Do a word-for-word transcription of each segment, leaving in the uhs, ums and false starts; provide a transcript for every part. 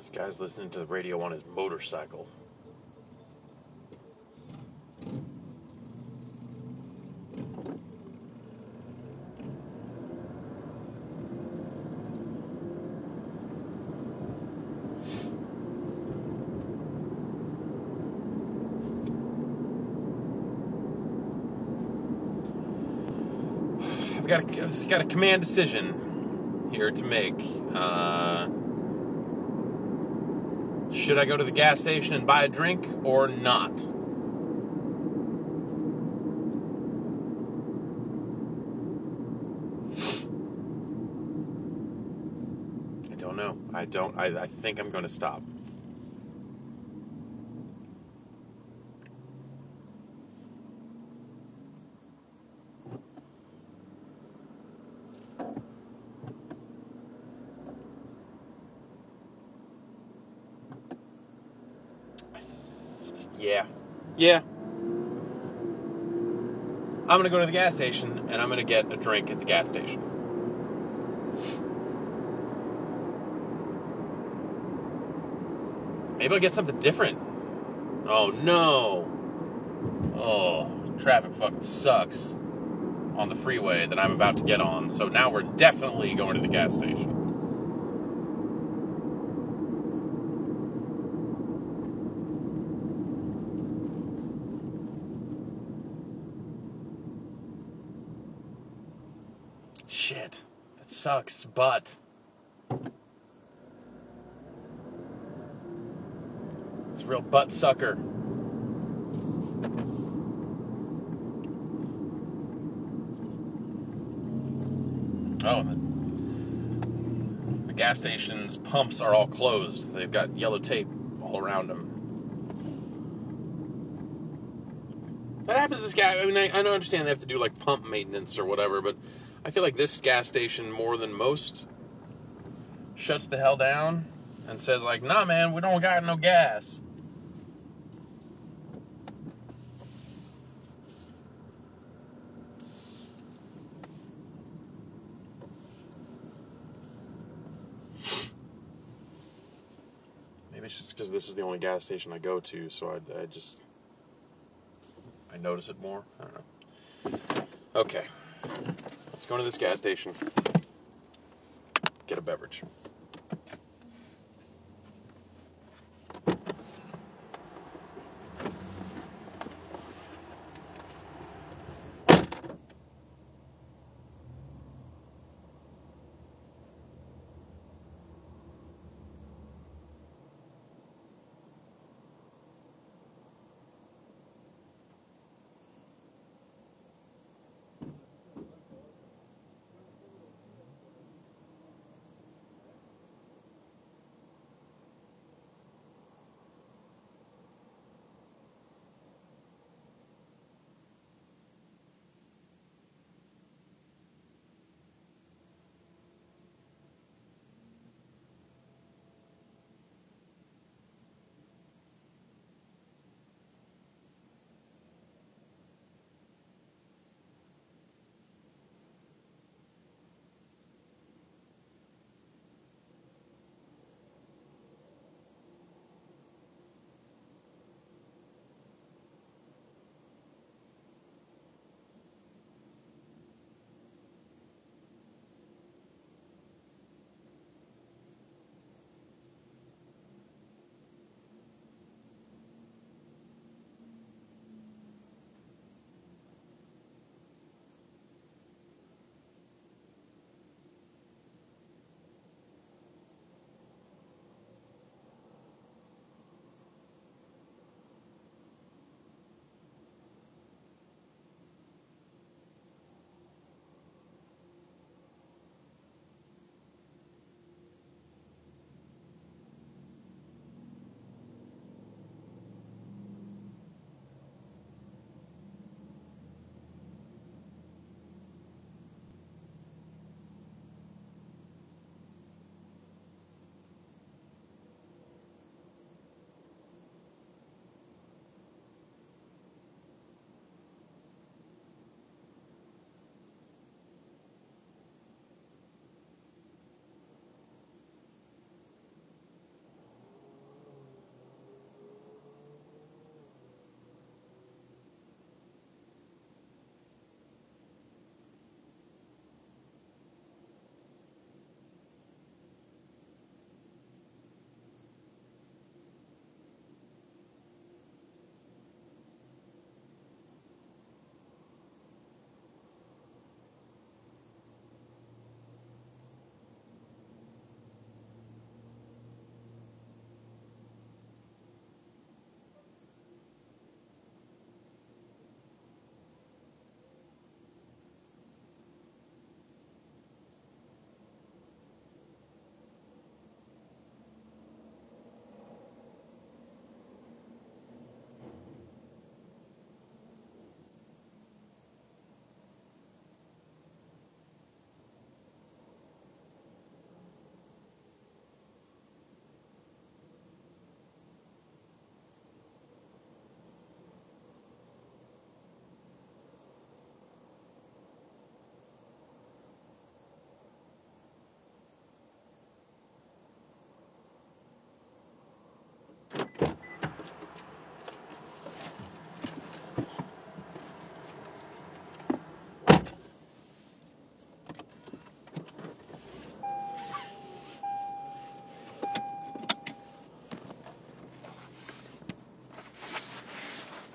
This guy's listening to the radio on his motorcycle. I've got a, I've got a command decision here to make. Uh, should I go to the gas station and buy a drink or not? I don't know. I don't. I, I think I'm going to stop. Yeah. Yeah. I'm going to go to the gas station and I'm going to get a drink at the gas station. Maybe I'll get something different. Oh, no. Oh, traffic fucking sucks on the freeway that I'm about to get on. So now we're definitely going to the gas station. Shit, that sucks, but it's a real butt sucker. Oh, the, the gas station's pumps are all closed. They've got yellow tape all around them. That happens to this guy. I mean, I, I don't understand they have to do like pump maintenance or whatever, but I feel like this gas station, more than most, shuts the hell down and says like, nah, man, we don't got no gas. Maybe it's just because this is the only gas station I go to, so I, I just, I notice it more. I don't know. Okay. Let's go to this gas station, get a beverage.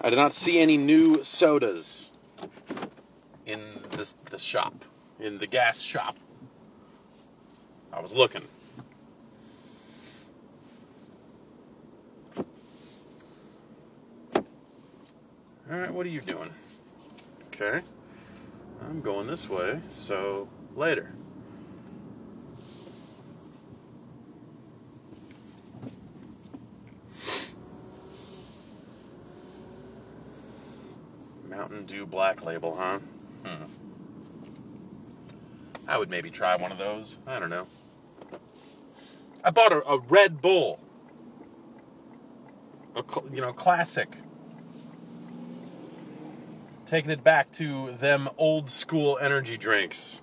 I did not see any new sodas in this the shop, in the gas shop. I was looking. Alright, what are you doing? Okay. I'm going this way, so later. Mountain Dew Black Label, huh? Hmm. I would maybe try one of those. I don't know. I bought a, a Red Bull. A, you know, classic. Taking it back to them old school energy drinks.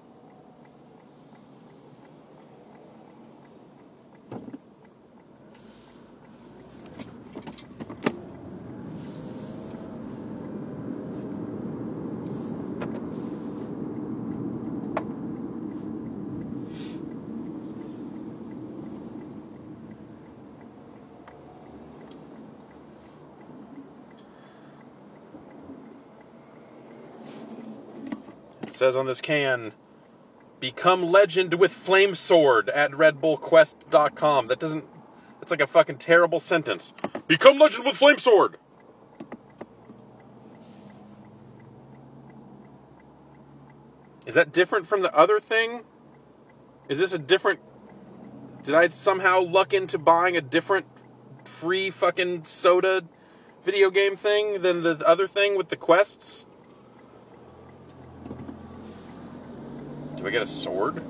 It says on this can, become legend with flame sword at red bull quest dot com. That doesn't, that's like a fucking terrible sentence. Become legend with flame sword. Is that different from the other thing? Is this a different, did I somehow luck into buying a different free fucking soda video game thing than the other thing with the quests? Do I get a sword?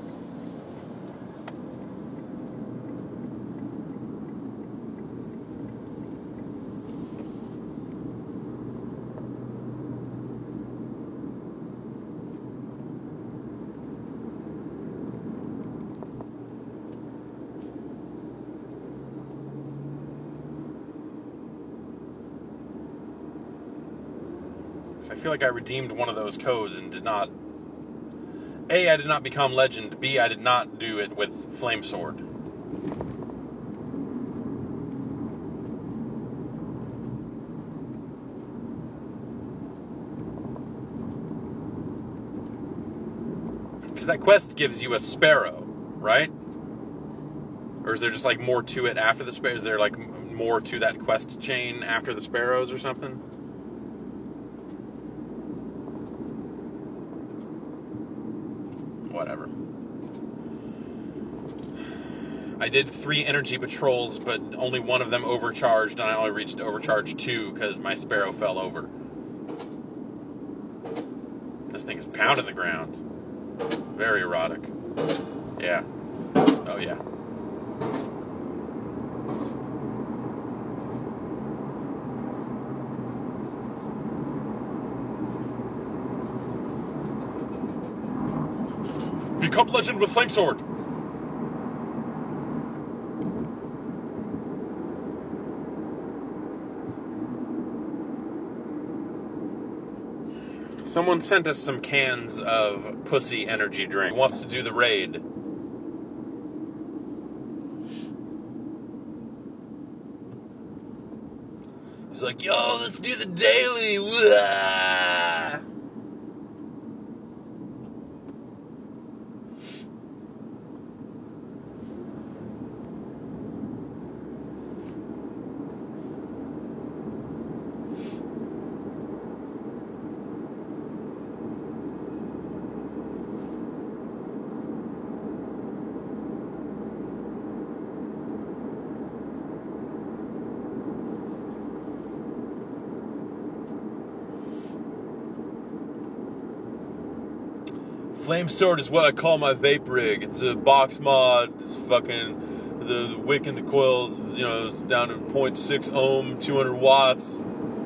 So I feel like I redeemed one of those codes and did not... A, I did not become legend. B, I did not do it with flame sword. Because that quest gives you a sparrow, right? Or is there just like more to it after the sparrow? Is there like more to that quest chain after the sparrows or something? Whatever. I did three energy patrols, but only one of them overcharged, and I only reached overcharge two because my sparrow fell over. This thing is pounding the ground. Very erotic. Yeah. Oh, yeah. Become legend with flame sword. Someone sent us some cans of pussy energy drink. He wants to do the raid. He's like, yo, let's do the daily. Wah! Flame sword is what I call my vape rig. It's a box mod. It's fucking the, the wick and the coils. You know, it's down to zero point six ohm, two hundred watts.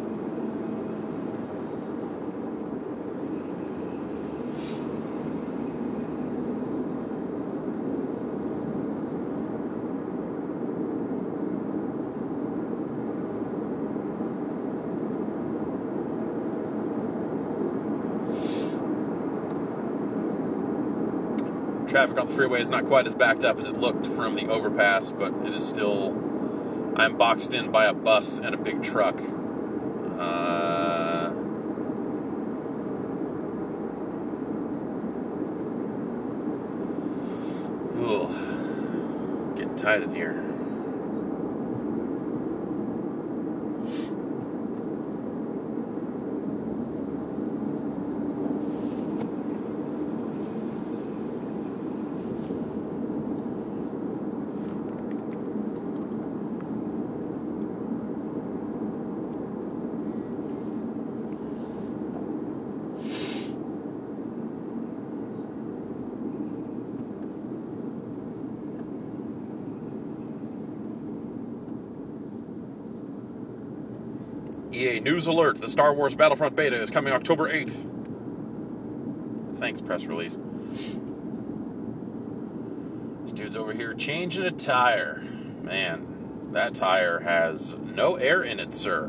Traffic on the freeway is not quite as backed up as it looked from the overpass, but it is still... I'm boxed in by a bus and a big truck. Uh, ugh. Getting tight in here. E A News Alert, the Star Wars Battlefront beta is coming October eighth. Thanks, press release. This dude's over here changing a tire. Man, that tire has no air in it, sir.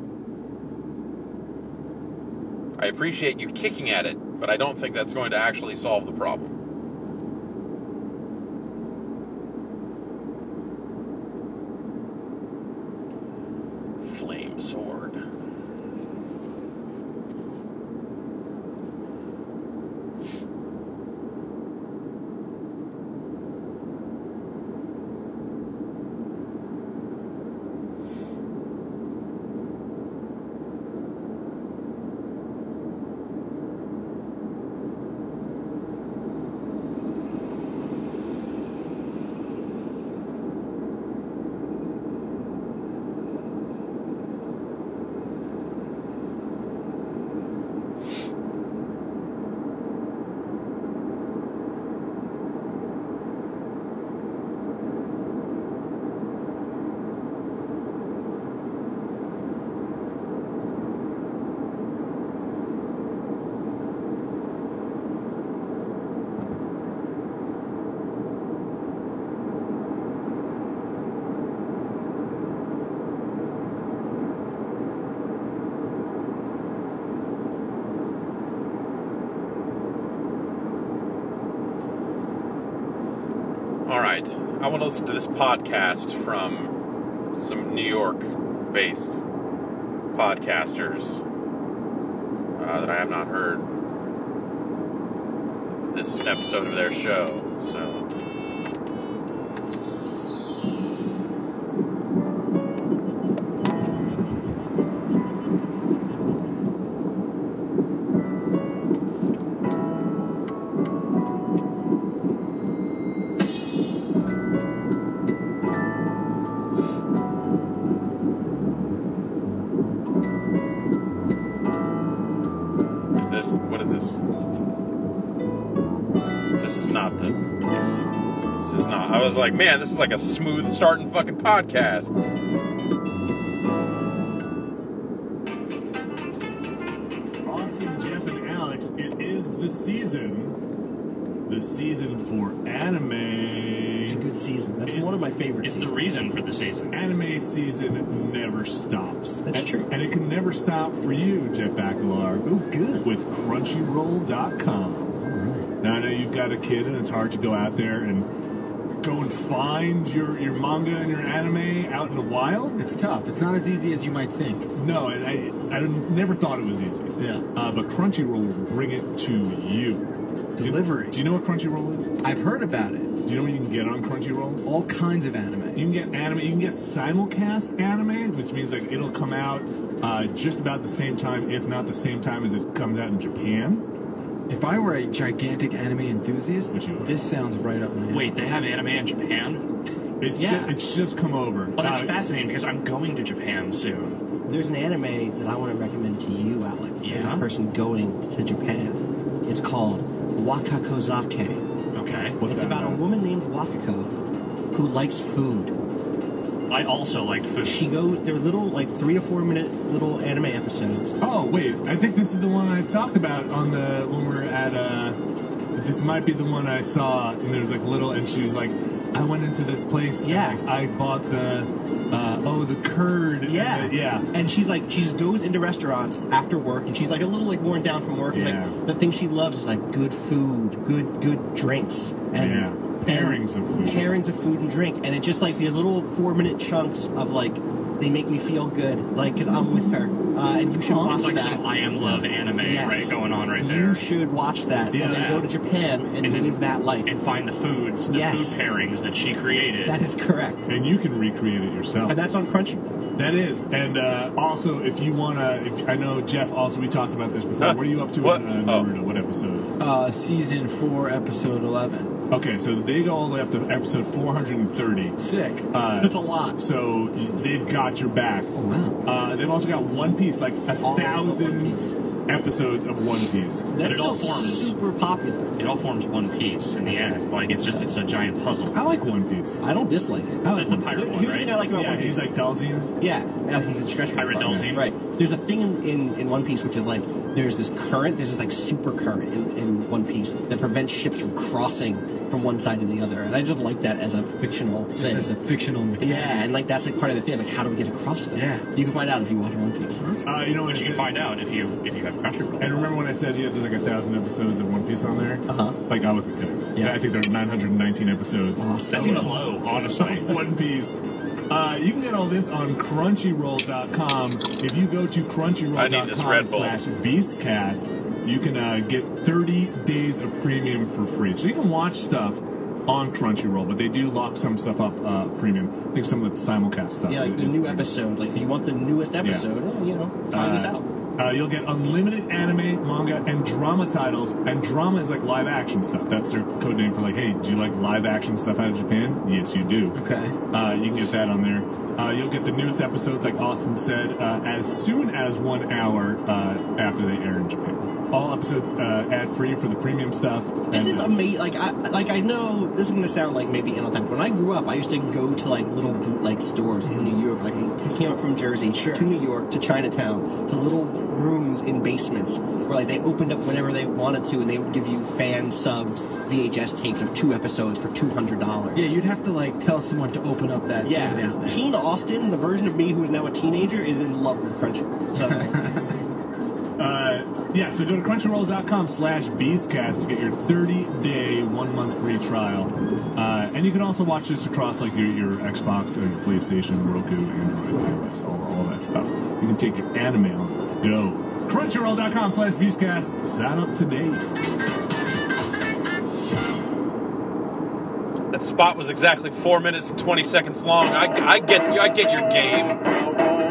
I appreciate you kicking at it, but I don't think that's going to actually solve the problem. Flame sword. All right, I want to listen to this podcast from some New York-based podcasters uh, that I have not heard. This is an episode of their show, so... What is this? This is not the... This is not... I was like, man, this is like a smooth starting fucking podcast. Austin, Jeff, and Alex, it is the season. The season for anime. It's a good season. That's It- one of my favorites. It's the reason for the season. Anime season never stops. That's and, true. And it can never stop for you, Jeff Bakalar. Oh, good. With Crunchyroll dot com. Now, I know you've got a kid and it's hard to go out there and go and find your, your manga and your anime out in the wild. It's tough. It's not as easy as you might think. No, and I, I never thought it was easy. Yeah. Uh, but Crunchyroll will bring it to you. Delivery. Do you, do you know what Crunchyroll is? I've heard about it. Do you know what you can get on Crunchyroll? All kinds of anime. You can get anime. You can get simulcast anime, which means like it'll come out uh, just about the same time, if not the same time as it comes out in Japan. If I were a gigantic anime enthusiast, Which you are. this sounds right up my alley. Wait, they have anime in Japan? It's Yeah. ju- it's just come over. Well, that's Uh, fascinating because I'm going to Japan soon. There's an anime that I want to recommend to you, Alex, as Yeah? a person going to Japan. It's called Wakakozake. Okay. What's it's that about a about? woman named Wakako who likes food. I also like food. She goes, they're little, like three to four minute little anime episodes. Oh wait, I think this is the one I talked about on the when we were at. Uh, this might be the one I saw, and there was like little, and she was like, "I went into this place. and, Yeah. like, I bought the uh, oh the curd. and Yeah, the- yeah." And she's like, she just goes into restaurants after work, and she's like a little like worn down from work. It's Yeah. like the thing she loves is like good food, good good drinks, and Yeah. Pairings of food. pairings of food and drink, and it just like these little four minute chunks of like They make me feel good, like, because I'm with her. Uh, and you should watch It's like that. some I Am Love anime, Yes. right, going on right You there. should watch that, Yeah. and then go to Japan and, And then- live that life. And find the foods, the Yes. food pairings that she created. That is correct. And you can recreate it yourself. And that's on Crunchyroll. That is, and uh, also if you wanna, if I know Jeff. Also, we talked about this before. What are you up to What? in uh, Oh. Naruto? What episode? Uh, season four, episode eleven. Okay, so they go all the way up to episode four hundred thirty. Sick. Uh, That's a lot. So they've got your back. Oh, wow. Uh, they've also got One Piece, like a All of One thousand Piece. episodes of One Piece. That's it all still forms. super popular. It all forms one piece in the end. Like, it's just, it's a giant puzzle. I like One Piece. I don't dislike it. I That's like the One pirate Here's one, the thing I right? like about Yeah, One Piece. he's like Dalzine. Yeah, yeah, he can stretch Pirate from. Dalzine. Right. There's a thing in, in, in One Piece which is like there's this current, there's this like super current in, in One Piece that prevents ships from crossing from one side to the other, and I just like that as a fictional Just thing. as a fictional mechanic. Yeah, and like that's like part of the thing. It's like how do we get across that? Yeah. You can find out if you watch One Piece. Uh, you know what? Which you can find out if you if you have Crunchyroll. And remember when I said yeah, there's like a thousand episodes of One Piece on there? Uh-huh. Like I wasn't kidding. Yeah. I think there are nine hundred nineteen episodes. Awesome. That seems low, honestly. One Piece. Uh, you can get all this on Crunchyroll dot com. If you go to I Crunchyroll need dot this com Red Bull. slash Beastcast, you can uh, get thirty days of premium for free. So you can watch stuff on Crunchyroll, but they do lock some stuff up uh, premium. I think some of the simulcast stuff. Yeah, like the is new free. episode. Like if you want the newest episode, eh, you know, try this out. Uh, you'll get unlimited anime, manga, and drama titles. And drama is like live action stuff. That's their code name for like, hey, do you like live action stuff out of Japan? Yes, you do. Okay. Uh, you can get that on there. Uh, you'll get the newest episodes, like Austin said, uh, as soon as one hour uh, after they air in Japan. All episodes uh, ad free for the premium stuff. This And, is uh, amazing. Like I, like I know this is gonna sound like maybe anti. When I grew up, I used to go to like little bootleg stores in New York. Like I came up from Jersey to New York to Chinatown to little rooms in basements where like they opened up whenever they wanted to, and they would give you fan subbed V H S tapes of two episodes for two hundred dollars. Yeah, you'd have to like tell someone to open up that thing Yeah, down there. Teen Austin, the version of me who is now a teenager, is in love with Crunchyroll. So Uh, yeah, so go to Crunchyroll dot com slash Beastcast to get your thirty day, one month free trial. Uh, and you can also watch this across like your, your Xbox or your PlayStation, Roku, Android, iOS, all, all that stuff. You can take your anime on the go. Crunchyroll dot com slash Beastcast. Sign up today. That spot was exactly four minutes and twenty seconds long. I, I get I get your game.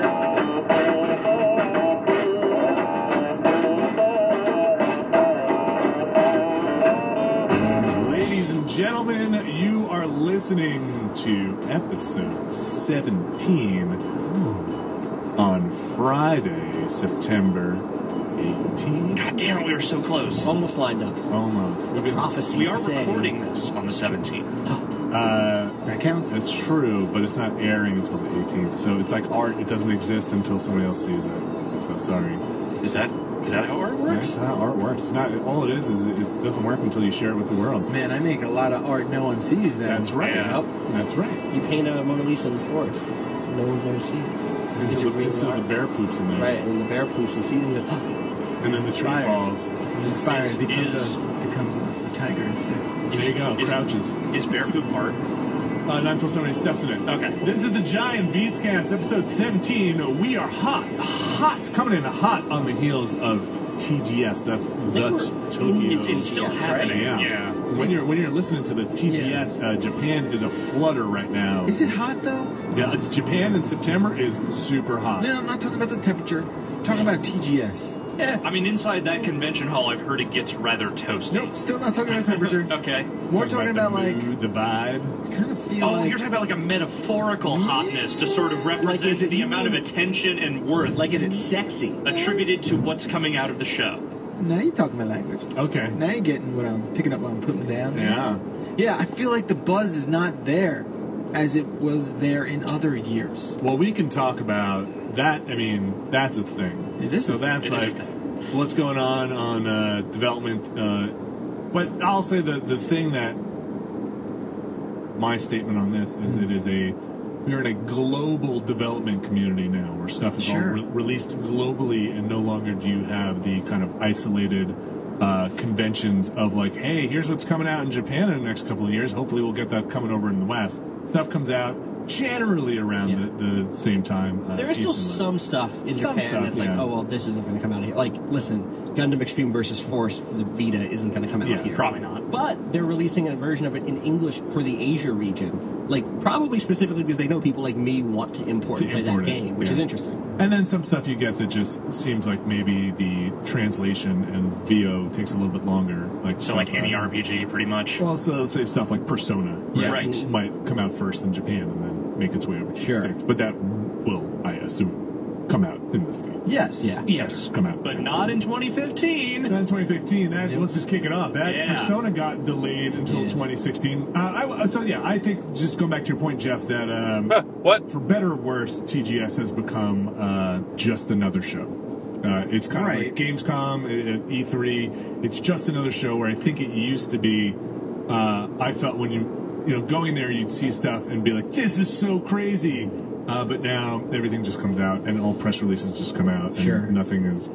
Ladies and gentlemen, you are listening to episode seventeen on Friday, September eighteenth. God damn it, we were so close. almost lined up. Almost. The prophecy We are say- recording this on the seventeenth. Uh, That counts. That's true, but it's not airing until the eighteenth. So it's like art; it doesn't exist until somebody else sees it. So sorry. Is that is that how it works? That's not how art works. It's not. All it is is it doesn't work until you share it with the world. Man, I make a lot of art no one sees then. That's right. Yeah. That's right. You paint a Mona Lisa in the forest. No one's ever seen it. Until, You the, read until the art. bear poops in there. Right, and the bear poops and sees it. and goes, And then the tree Inspired. falls. It's inspired. Is- It becomes, is- a, becomes a tiger instead. There you go. Is- Crouches. Is bear poop art? Uh, not until somebody steps in it. Okay. This is the Giant Beastcast, episode seventeen. We are hot, hot, coming in hot on the heels of T G S. That's that's we're Tokyo. in It's, it's still Yes, right? happening. Yeah. Yeah. When you're when you're listening to this, T G S uh, Japan is a flutter right now. Is it hot though? Yeah, it's Japan in September is super hot. No, I'm not talking about the temperature. I'm talking about T G S. Yeah. I mean, inside that convention hall, I've heard it gets rather toasty. Nope, still not talking about temperature. Okay. We're talking about, the like, mood, the vibe. kind of feel Oh, like you're talking about like a metaphorical hotness to sort of represent is it the amount of even- attention and worth Like, is it sexy? attributed to what's coming out of the show. now you're talking my language. Okay. Now you're getting what I'm picking up, what I'm putting down. Yeah. Yeah, I feel like the buzz is not there as it was there in other years. Well, we can talk about that. I mean, that's a thing. It is So a thing. that's It is a like thing. what's going on on uh, development. Uh, but I'll say the the thing that my statement on this is it is a we're in a global development community now where stuff is Sure. all re- released globally, and no longer do you have the kind of isolated uh, conventions of like, hey, here's what's coming out in Japan in the next couple of years. Hopefully, we'll get that coming over in the West. Stuff comes out generally around Yeah. the, the same time. Uh, There is still East and West. some stuff in Some Japan stuff, that's like, yeah. oh well, this isn't going to come out of here. Like, listen, Gundam Extreme versus Force for the Vita isn't going to come out Yeah, here. Probably not. But they're releasing a version of it in English for the Asia region. Like, probably specifically because they know people like me want to import To and play import that it, game, which yeah. is interesting. And then some stuff you get that just seems like maybe the translation and V O takes a little bit longer. Like So like stuff, any uh, R P G, pretty much. Well, so let's say stuff like Persona, Yeah. Right. might come out first in Japan and then make its way over to Sure. the States. But that will, I assume, come out in the States. Yes. Yeah. Yes, Come out. but not in twenty fifteen. Not in twenty fifteen. That, let's just kick it off. That Yeah. Persona got delayed until Yeah. twenty sixteen. Uh, I, so yeah, I think just going back to your point, Jeff, that um, What? for better or worse, T G S has become uh, just another show. Uh, it's kind Right. of like Gamescom, uh, E three. It's just another show where I think it used to be. Uh, I felt when you, you know, going there, you'd see stuff and be like, "This is so crazy," uh, but now everything just comes out and all press releases just come out. And Sure. nothing is.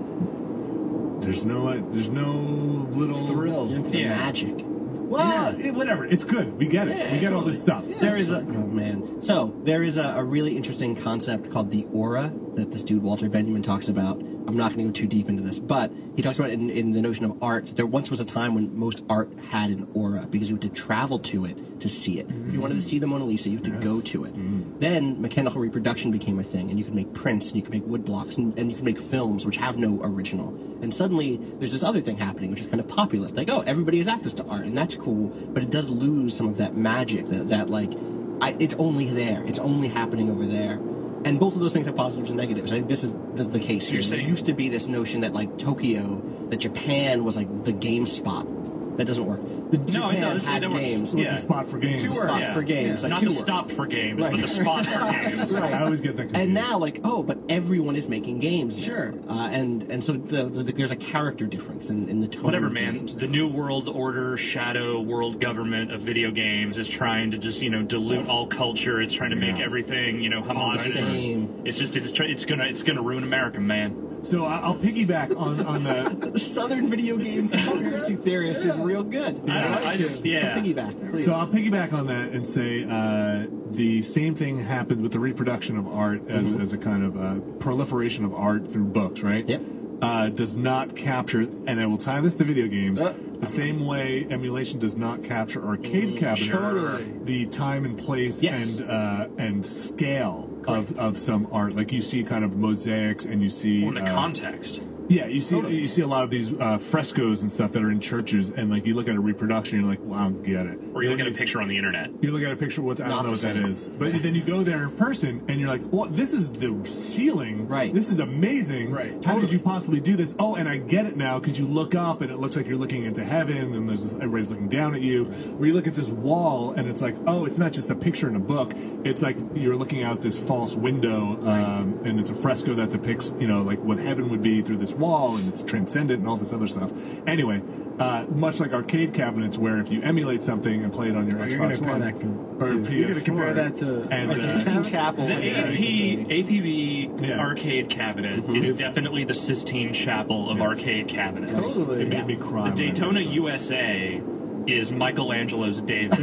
There's no. There's no little Thrill. Infinite Yeah. magic. Well, it- whatever. It's good. We get it. Yeah, we get all this stuff. There is a oh man. So there is a, a really interesting concept called the aura that this dude Walter Benjamin talks about. I'm not going to go too deep into this, but he talks about it in, in the notion of art. There once was a time when most art had an aura because you had to travel to it to see it. If you wanted to see the Mona Lisa, you had to go to it. Then mechanical reproduction became a thing, and you could make prints, and you could make wood blocks, and, and you could make films which have no original. And suddenly, there's this other thing happening, which is kind of populist. Like, oh, everybody has access to art, and that's cool, but it does lose some of that magic, that, that like, I, it's only there. It's only happening over there. And both of those things have positives and negatives. I think this is the, the case here. You're There saying- used to be this notion that, like, Tokyo, that Japan was, like, the game spot. That doesn't work. The No, it Japan does. had It works. games. It's Yeah. a spot for games. Two It's a words. spot. Yeah. for games, like not two the words. stop for games, Right. but the spot for games. I always get that confused. And now, like, oh, but everyone is making games. now. Sure. Uh, and and so the, the, there's a character difference in, in the tone. Whatever, of man. games The now. new world order, shadow world government of video games is trying to just, you know, dilute all culture. It's trying to make Yeah. everything, you know, homogenous. Same. It's just, it's, try- it's gonna, it's gonna ruin America, man. So I- I'll piggyback on, on the. The Southern video game conspiracy theorist is real good. Yeah. I, like I just- it. yeah. Piggyback, please. So I'll piggyback on that and say uh, the same thing happened with the reproduction of art as, as a kind of uh, proliferation of art through books, right? Yep. Uh, does not capture, and I will tie this to video games, Uh. the same way emulation does not capture arcade cabinets, totally. the time and place Yes. and uh, and scale of, of some art. Like you see kind of mosaics and you see In the uh, context. yeah, you see you see a lot of these uh, frescoes and stuff that are in churches, and like you look at a reproduction, you're like, wow, get it. Or you look Then at a picture on the internet. you look at a picture with I Not don't know the what that same. is, but then you go there in person and you're like, well, this is the ceiling. Right. This is amazing. Right. How did Totally. you possibly do this? Oh, and I get it now because you look up and it looks like you're looking into heaven, and there's everybody's looking down at you. Or you look at this wall and it's like, oh, it's not just a picture in a book. It's like you're looking out this false window, um, and it's a fresco that depicts, you know, like what heaven would be through this wall, and it's transcendent and all this other stuff. Anyway, uh, much like arcade cabinets, where if you emulate something and play it on your Oh, you're Xbox gonna compare One that to- or to- P S four, you're gonna compare that to- and Like the uh, Sistine Chapel. The like, A P, A P B Yeah. arcade cabinet It's- is definitely the Sistine Chapel of Yes. arcade cabinets. Totally. it made me cry. The when I Daytona saw it. U S A is Michelangelo's David.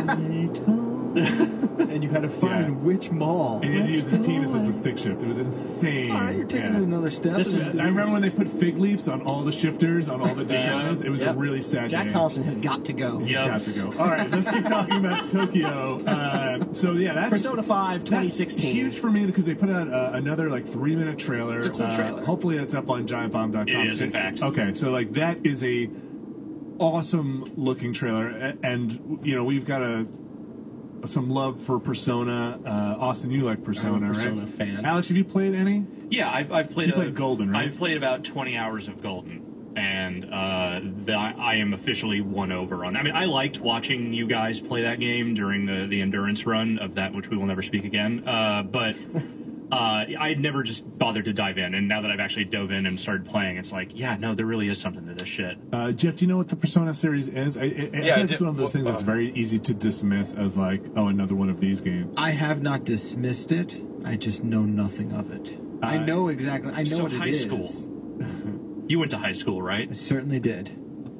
And you had to find Yeah. which mall. And he had to use his What's penis as a going stick shift. It was insane. on? All right, you're taking Yeah. it another step. This is- I remember when they put fig leaves on all the shifters, on all the Daytonas. It was Yep. a really sad Jack day. Thompson has got to go. He's Yep. got to go. All right, let's keep talking about Tokyo. Uh, so yeah, that's Persona five, twenty That's sixteen. huge for me because they put out uh, another like three minute trailer. It's a cool Uh, trailer. Hopefully that's up on giant bomb dot com. It is, in fact. Okay, so like that is a awesome looking trailer, a- and you know we've got a some love for Persona. Uh, Austin, you like Persona, I'm a Persona right? fan. Alex, have you played any? Yeah, I've, I've played. You a- played Golden, right? I've played about twenty hours of Golden, and uh, the, I am officially won over on. I mean, I liked watching you guys play that game during the the endurance run of that, which we will never speak again. Uh, but uh, I had never just bothered to dive in, and now that I've actually dove in and started playing, it's like, yeah, no, there really is something to this shit. Uh, Jeff, do you know what the Persona series is? I, I, I Yeah, feel I like it's did- one of those things well, that's uh, very easy to dismiss as like, oh, another one of these games. I have not dismissed it. I just know nothing of it. I Uh, know exactly. I know so what it high is. school. You went to high school, right? I certainly did.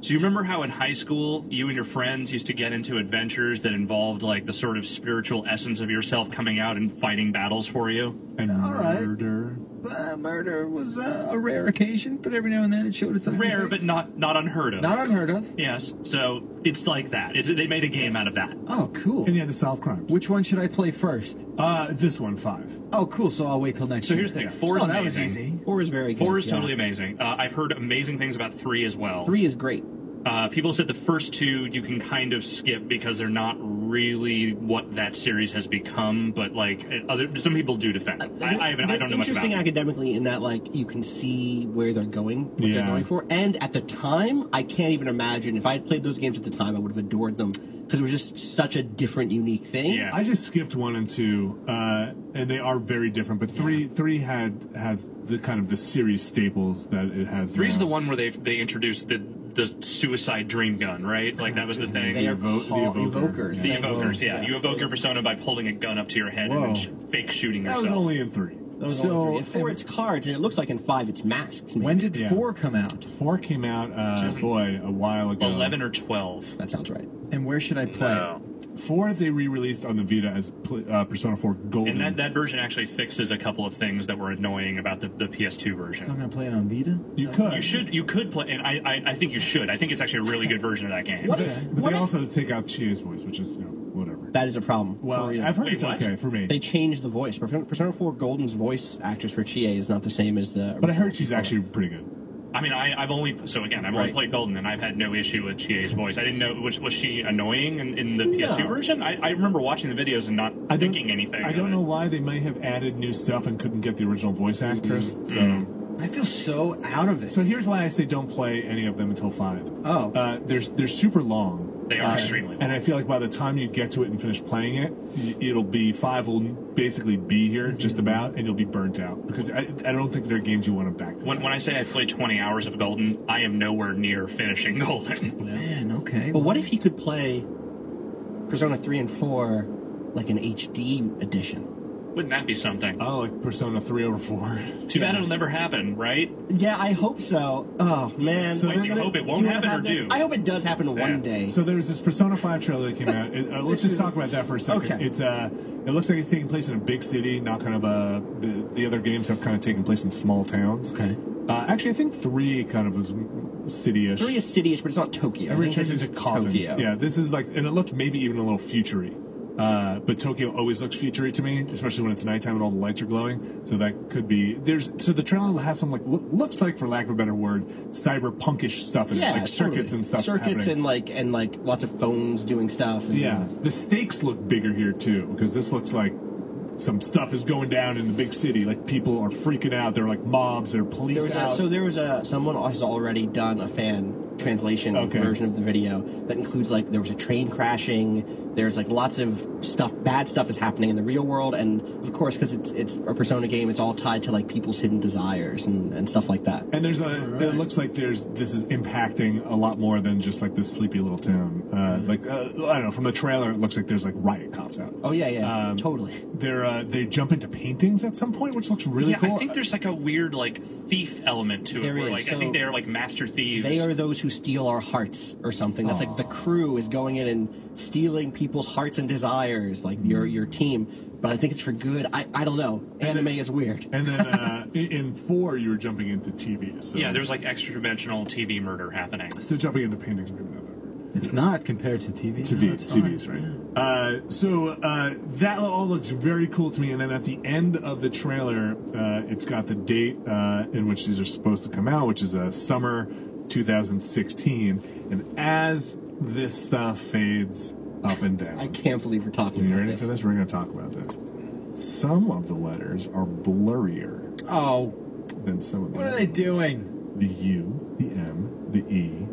So you remember how in high school you and your friends used to get into adventures that involved like the sort of spiritual essence of yourself coming out and fighting battles for you? And All right. murder. Uh, murder was uh, a rare occasion, but every now and then it showed its ugly Rare, face. but not not unheard of. Not unheard of. Yes. So it's like that. It's they made a game out of that. Oh, cool. And you had to solve crimes. Which one should I play first? Uh, this one, five. Oh, cool. So I'll wait till next So year. here's the thing. Four is Oh, that was amazing. easy. Four is very good. Four is yeah. totally amazing. Uh, I've heard amazing things about three as well. Three is great. Uh, people said the first two you can kind of skip because they're not really what that series has become. But like other, some people do defend them. I, I, haven't, I don't know much about Interesting them. academically in that like you can see where they're going, what Yeah. they're going for, and at the time, I can't even imagine if I had played those games at the time, I would have adored them because it was just such a different, unique thing. Yeah. I just skipped one and two, uh, and they are very different. But three, three had has the kind of the series staples that it has. Three's now. the one where they they introduced the the suicide dream gun, right? Like that was the thing. They are evo- the called evoker. evokers. The Thank evokers, you. yeah. Yes. You evoke your persona by pulling a gun up to your head Whoa. and then sh- fake shooting That was yourself. only in three. Those So, are all three. In four, and- it's cards, and it looks like in five, it's masks. maybe. When did Yeah. four come out? Four came out, uh, boy, a while ago. Eleven or twelve. That sounds right. And where should I play No. Four they re-released on the Vita as pl- uh, Persona four Golden. And that, that version actually fixes a couple of things that were annoying about the, the P S two it? So I'm version. going to play it on Vita? you could. You should you could play, and I, I I think you should. I think it's actually a really good version of that game. What But, if- but what they if- also take out Chie's voice, which is, you know, whatever. That is a problem. Well, For you. I've heard Wait, it's what? okay for me. They changed the voice. Persona Persona four Golden's voice actress for Chie is not the same as the. but I heard original she's Persona. actually pretty good. I mean, I, I've only so again, I've only Right. played Golden, and I've had no issue with Chie's voice. I didn't know was was she annoying in, in the P S two No. version. I, I remember watching the videos and not I don't- thinking anything. I of don't it. know why they might have added new stuff and couldn't get the original voice actress. So, I feel so out of it. so here's why I say don't play any of them until five. Oh. uh, they're they're super long. They are Uh, extremely long. And I feel like by the time you get to it and finish playing it, y- it'll be five will basically be here just about, and you'll be burnt out because I, I don't think they're games you want to back to. When, when I say I played twenty hours of Golden, I am nowhere near finishing Golden. Man, okay. But what if you could play Persona three and four like an H D edition? Wouldn't that be something? Oh, like Persona three over four. Too bad it'll never happen, right? Yeah, I hope so. Oh man, So We're then- Do you gonna- hope it won't do you wanna happen or have this? do? I hope it does happen Yeah. one day. So there's this Persona five trailer that came out. It, uh, let's just talk about that for a second. Okay. It's uh, it looks like it's taking place in a big city, not kind of a. The, the other games have kind of taken place in small towns. Okay. Uh, actually, I think three kind of was city-ish. Three is cityish, but it's not Tokyo. I Every think turns this into is coffins. Tokyo. Yeah, this is like, and it looked maybe even a little futury. Uh, but Tokyo always looks futury to me, especially when it's nighttime and all the lights are glowing. So that could be there's. So the trailer has some like what looks like, for lack of a better word, cyberpunkish stuff in Yeah, it, like circuits totally. and stuff. Circuits happening. and like and like lots of phones doing stuff. And, Yeah, the stakes look bigger here too because this looks like some stuff is going down in the big city. Like people are freaking out. They're like mobs. There are There police was a, out. so there was a someone has already done a fan translation Okay. version of the video that includes like there was a train crashing. There's like lots of stuff, bad stuff is happening in the real world, and of course because it's it's a Persona game, it's all tied to like people's hidden desires and, and stuff like that. And there's a. It looks like there's. This is impacting a lot more than just like this sleepy little town. Uh, like uh, I don't know. From the trailer, it looks like there's like riot cops out. Oh yeah, yeah, Um, totally. They're uh, they jump into paintings at some point, which looks really yeah, cool. I think there's like a weird like thief element to it. There where, is, like I so- think they are like master thieves. They are those who steal our hearts or something. That's like the crew is going in and stealing people's hearts and desires, like your your team. But I think it's for good. I, I don't know. Anime is weird. And then uh, in, in four, you were jumping into T V. So, yeah, there's like extra dimensional T V murder happening. so jumping into paintings, maybe not that weird. It's not compared to T V. T V, T Vs, right? Uh, so uh, that all looks very cool to me. And then at the end of the trailer, uh, it's got the date uh, in which these are supposed to come out, which is uh, summer two thousand sixteen. And as this stuff fades up and down, I can't believe we're talking you about ready this. for this? We're going to talk about this. Some of the letters are blurrier Oh, than some of the what are they doing? The U, the M, the E,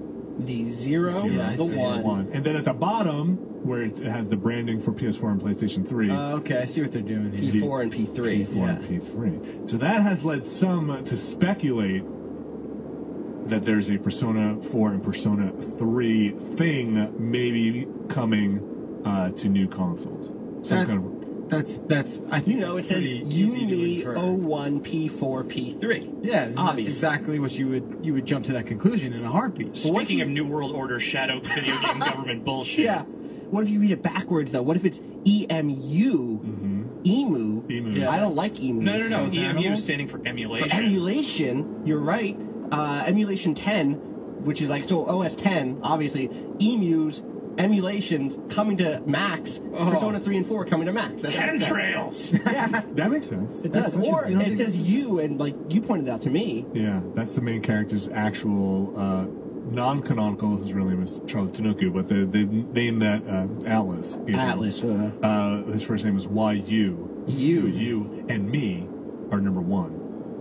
The zero, zero, I the see. one. one. And then at the bottom, where it has the branding for P S four and PlayStation three, Uh, okay, I see what they're doing here. P four and P three. P four and yeah. P three. So that has led some to speculate that there's a Persona four and Persona three thing maybe coming uh, to new consoles. Some That- kind of That's that's. I think You know, it that's says pretty easy to Umi infer. O one P four P three. Yeah, and that's obviously. exactly what you would you would jump to that conclusion in a heartbeat. But what if Speaking you- of New World Order shadow video game government bullshit. Yeah. What if you read it backwards though? What if it's E M U, emu? Emu. Yeah. I don't like emu. No, no, no. Those E M U animals? is standing for For emulation. emulation, you're right. Uh, emulation ten, which is like so O S ten, obviously. Emus, emulations coming to Max. Oh. Persona three and four coming to Max. That's what it says. Chemtrails. Yeah, That makes sense. it That's does. what Or you- you don't it think says you, and like you pointed out to me. Yeah, that's the main character's actual uh, non-canonical. His real name is Charlie Tanuku, but the the name that uh, Atlas. gave him, Atlas. Uh, Uh, his first name is Y U. You. So you and me are number one.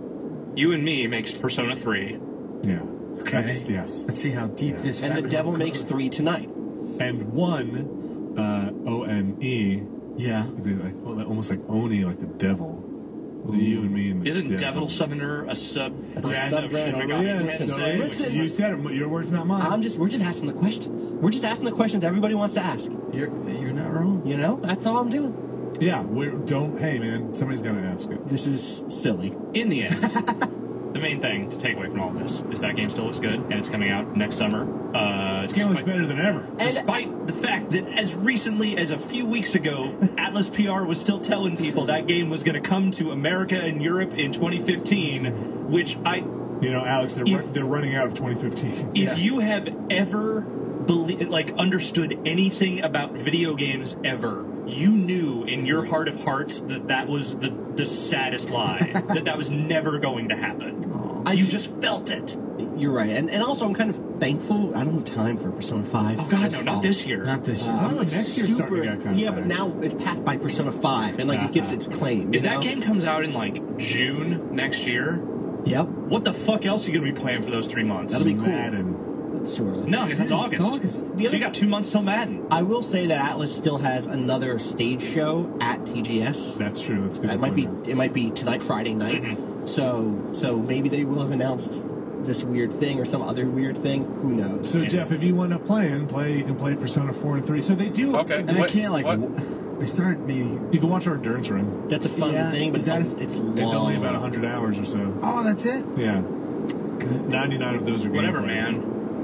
You and me makes Persona three. Yeah. Okay. That's, yes. Let's see how deep Yeah. this. and the rabbit devil hole makes goes. three tonight. And one, uh, O N E, Yeah. it'd be like, well, like- almost like Oni, like the devil. So you and me and the Isn't devil. Devil Summoner a sub That's a brand of sub-brand. Shin Oh, Megami yeah, Tensei? so, yeah, Listen. you said it. Your words, not mine. I'm just we're just asking the questions. We're just asking the questions everybody wants to ask. You're you're not wrong. You know, that's all I'm doing. yeah, we're, don't. Hey, man, somebody's got to ask it. This is silly. In the end, the main thing to take away from all of this is that game still looks good, and it's coming out next summer. Uh, This game looks despite- better than ever. And- Despite the fact that as recently as a few weeks ago, Atlas P R was still telling people that game was going to come to America and Europe in twenty fifteen, which I, You know, Alex, they're, If- ru- they're running out of twenty fifteen. if you have ever belie- like understood anything about video games ever, you knew in your heart of hearts that that was the, the saddest lie, that that was never going to happen. I You ju- just felt it. You're right, and and also I'm kind of thankful. I don't have time for Persona Five. Oh God, no, not this year. Not this year. Oh, next year's starting to get kind of yeah, but bad. now it's passed by Persona Five, and like it gets its claim. you If that know? game comes out in like June next year, Yep, what the fuck else are you gonna be playing for those three months? that'll be cool. Madden. It's too early. No, because that's It's August. August. So you got two months till Madden. I will say that Atlas still has another stage show at T G S. That's true. That's good. It might be point. it might be tonight, Friday night. Mm-hmm. So so maybe they will have announced this weird thing or some other weird thing. Who knows? So Jeff, if you want to play and play, you can play Persona four and three. So they do. Okay. And I What- can't like. what? w- I started maybe. You can watch our endurance run. That's a fun Yeah, thing, but is it's, that like- a- it's long. It's only about hundred hours or so. Oh, that's it. Yeah. Ninety-nine of those are Whatever, gameplay. man.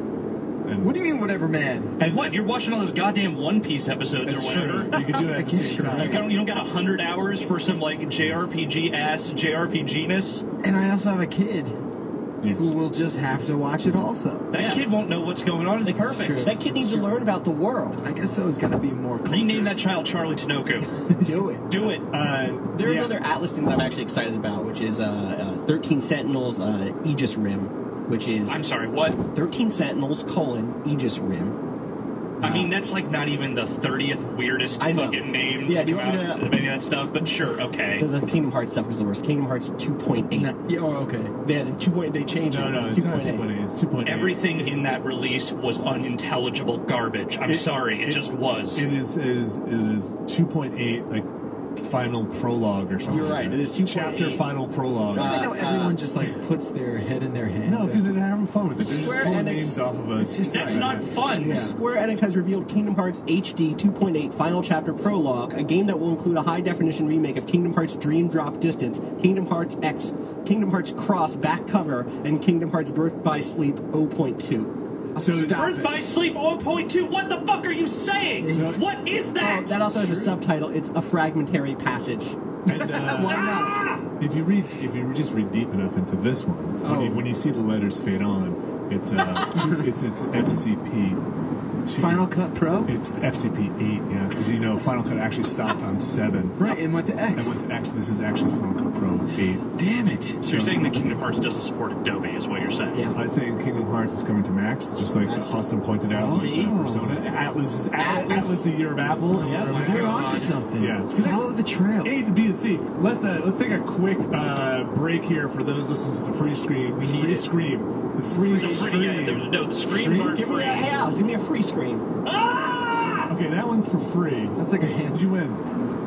And What do you mean, whatever, man? And what? You're watching all those goddamn One Piece episodes It's or whatever. true. You can do it I at the guess same you're time. You don't, you don't got a hundred hours for some like J R P G ass J R P G ness. And I also have a kid You- who will just have to watch it also. That Yeah. kid won't know what's going on. It's Like, perfect. That kid needs to learn about the world. I guess so. It's got to be more. Rename that cultured. child Charlie Tanoku. Do it. Do it. Uh, There's yeah. another Atlas thing that I'm actually excited about, which is uh, uh, thirteen Sentinels uh, Aegis Rim, which is I'm sorry. What? thirteen Sentinels colon Aegis Rim. I mean, that's like not even the thirtieth weirdest I know. fucking name Yeah, to do you come want me out to- of any of that stuff. But sure, okay. The, the Kingdom Hearts stuff was the worst. Kingdom Hearts two point eight. No, yeah, oh, okay. Yeah, the two point. They changed No, it. no, It's it's not two point two point eight. eight. It's two point eight. Everything in that release was unintelligible garbage. I'm It- sorry, it, it- just was. It is is it is two point eight like final prologue or something. You're right, it is two point eight. Chapter final prologue. Uh, I know everyone uh, just like puts their head in their hand. no, because they're having fun with it. They're just Square pulling Enix- names off of a. It's just That's like- not fun. Yeah. Square Enix has revealed Kingdom Hearts H D two point eight Final Chapter Prologue, a game that will include a high-definition remake of Kingdom Hearts Dream Drop Distance, Kingdom Hearts X, Kingdom Hearts Cross Back Cover, and Kingdom Hearts Birth by Sleep zero point two. So Stop Birth it. by Sleep zero point two. What the fuck are you saying? What is that? Oh, that also has a subtitle. It's a fragmentary passage. And, uh, Why not? if you read, if you just read deep enough into this one, when, Oh. you, when you see the letters fade on, it's uh, two, it's it's F C P. Two. Final Cut Pro? It's F C P eight, yeah, because you know Final Cut actually stopped on seven. Right, and went to And X. with X, this is actually Final Cut Pro eight. Damn it. So you're saying that Kingdom Hearts doesn't support Adobe, is what you're saying? Yeah. I'd say Kingdom Hearts is coming to Max, just like That's- Austin pointed out. See? Like, uh, Persona, Atlas is Atlas, Atlas. Atlas, the year of Apple. Yeah, and why You're not? onto something. Yeah, it's 'cause Follow the trail. A to B and C. Let's uh, let's take a quick uh, break here for those listening to the free screen. The free it. scream. The free The free- scream. yeah, the- no, the screams aren't Give me free. a hey, Alex, give me a free screen. Ah! Okay, that one's for free. That's like a Did hand. you win?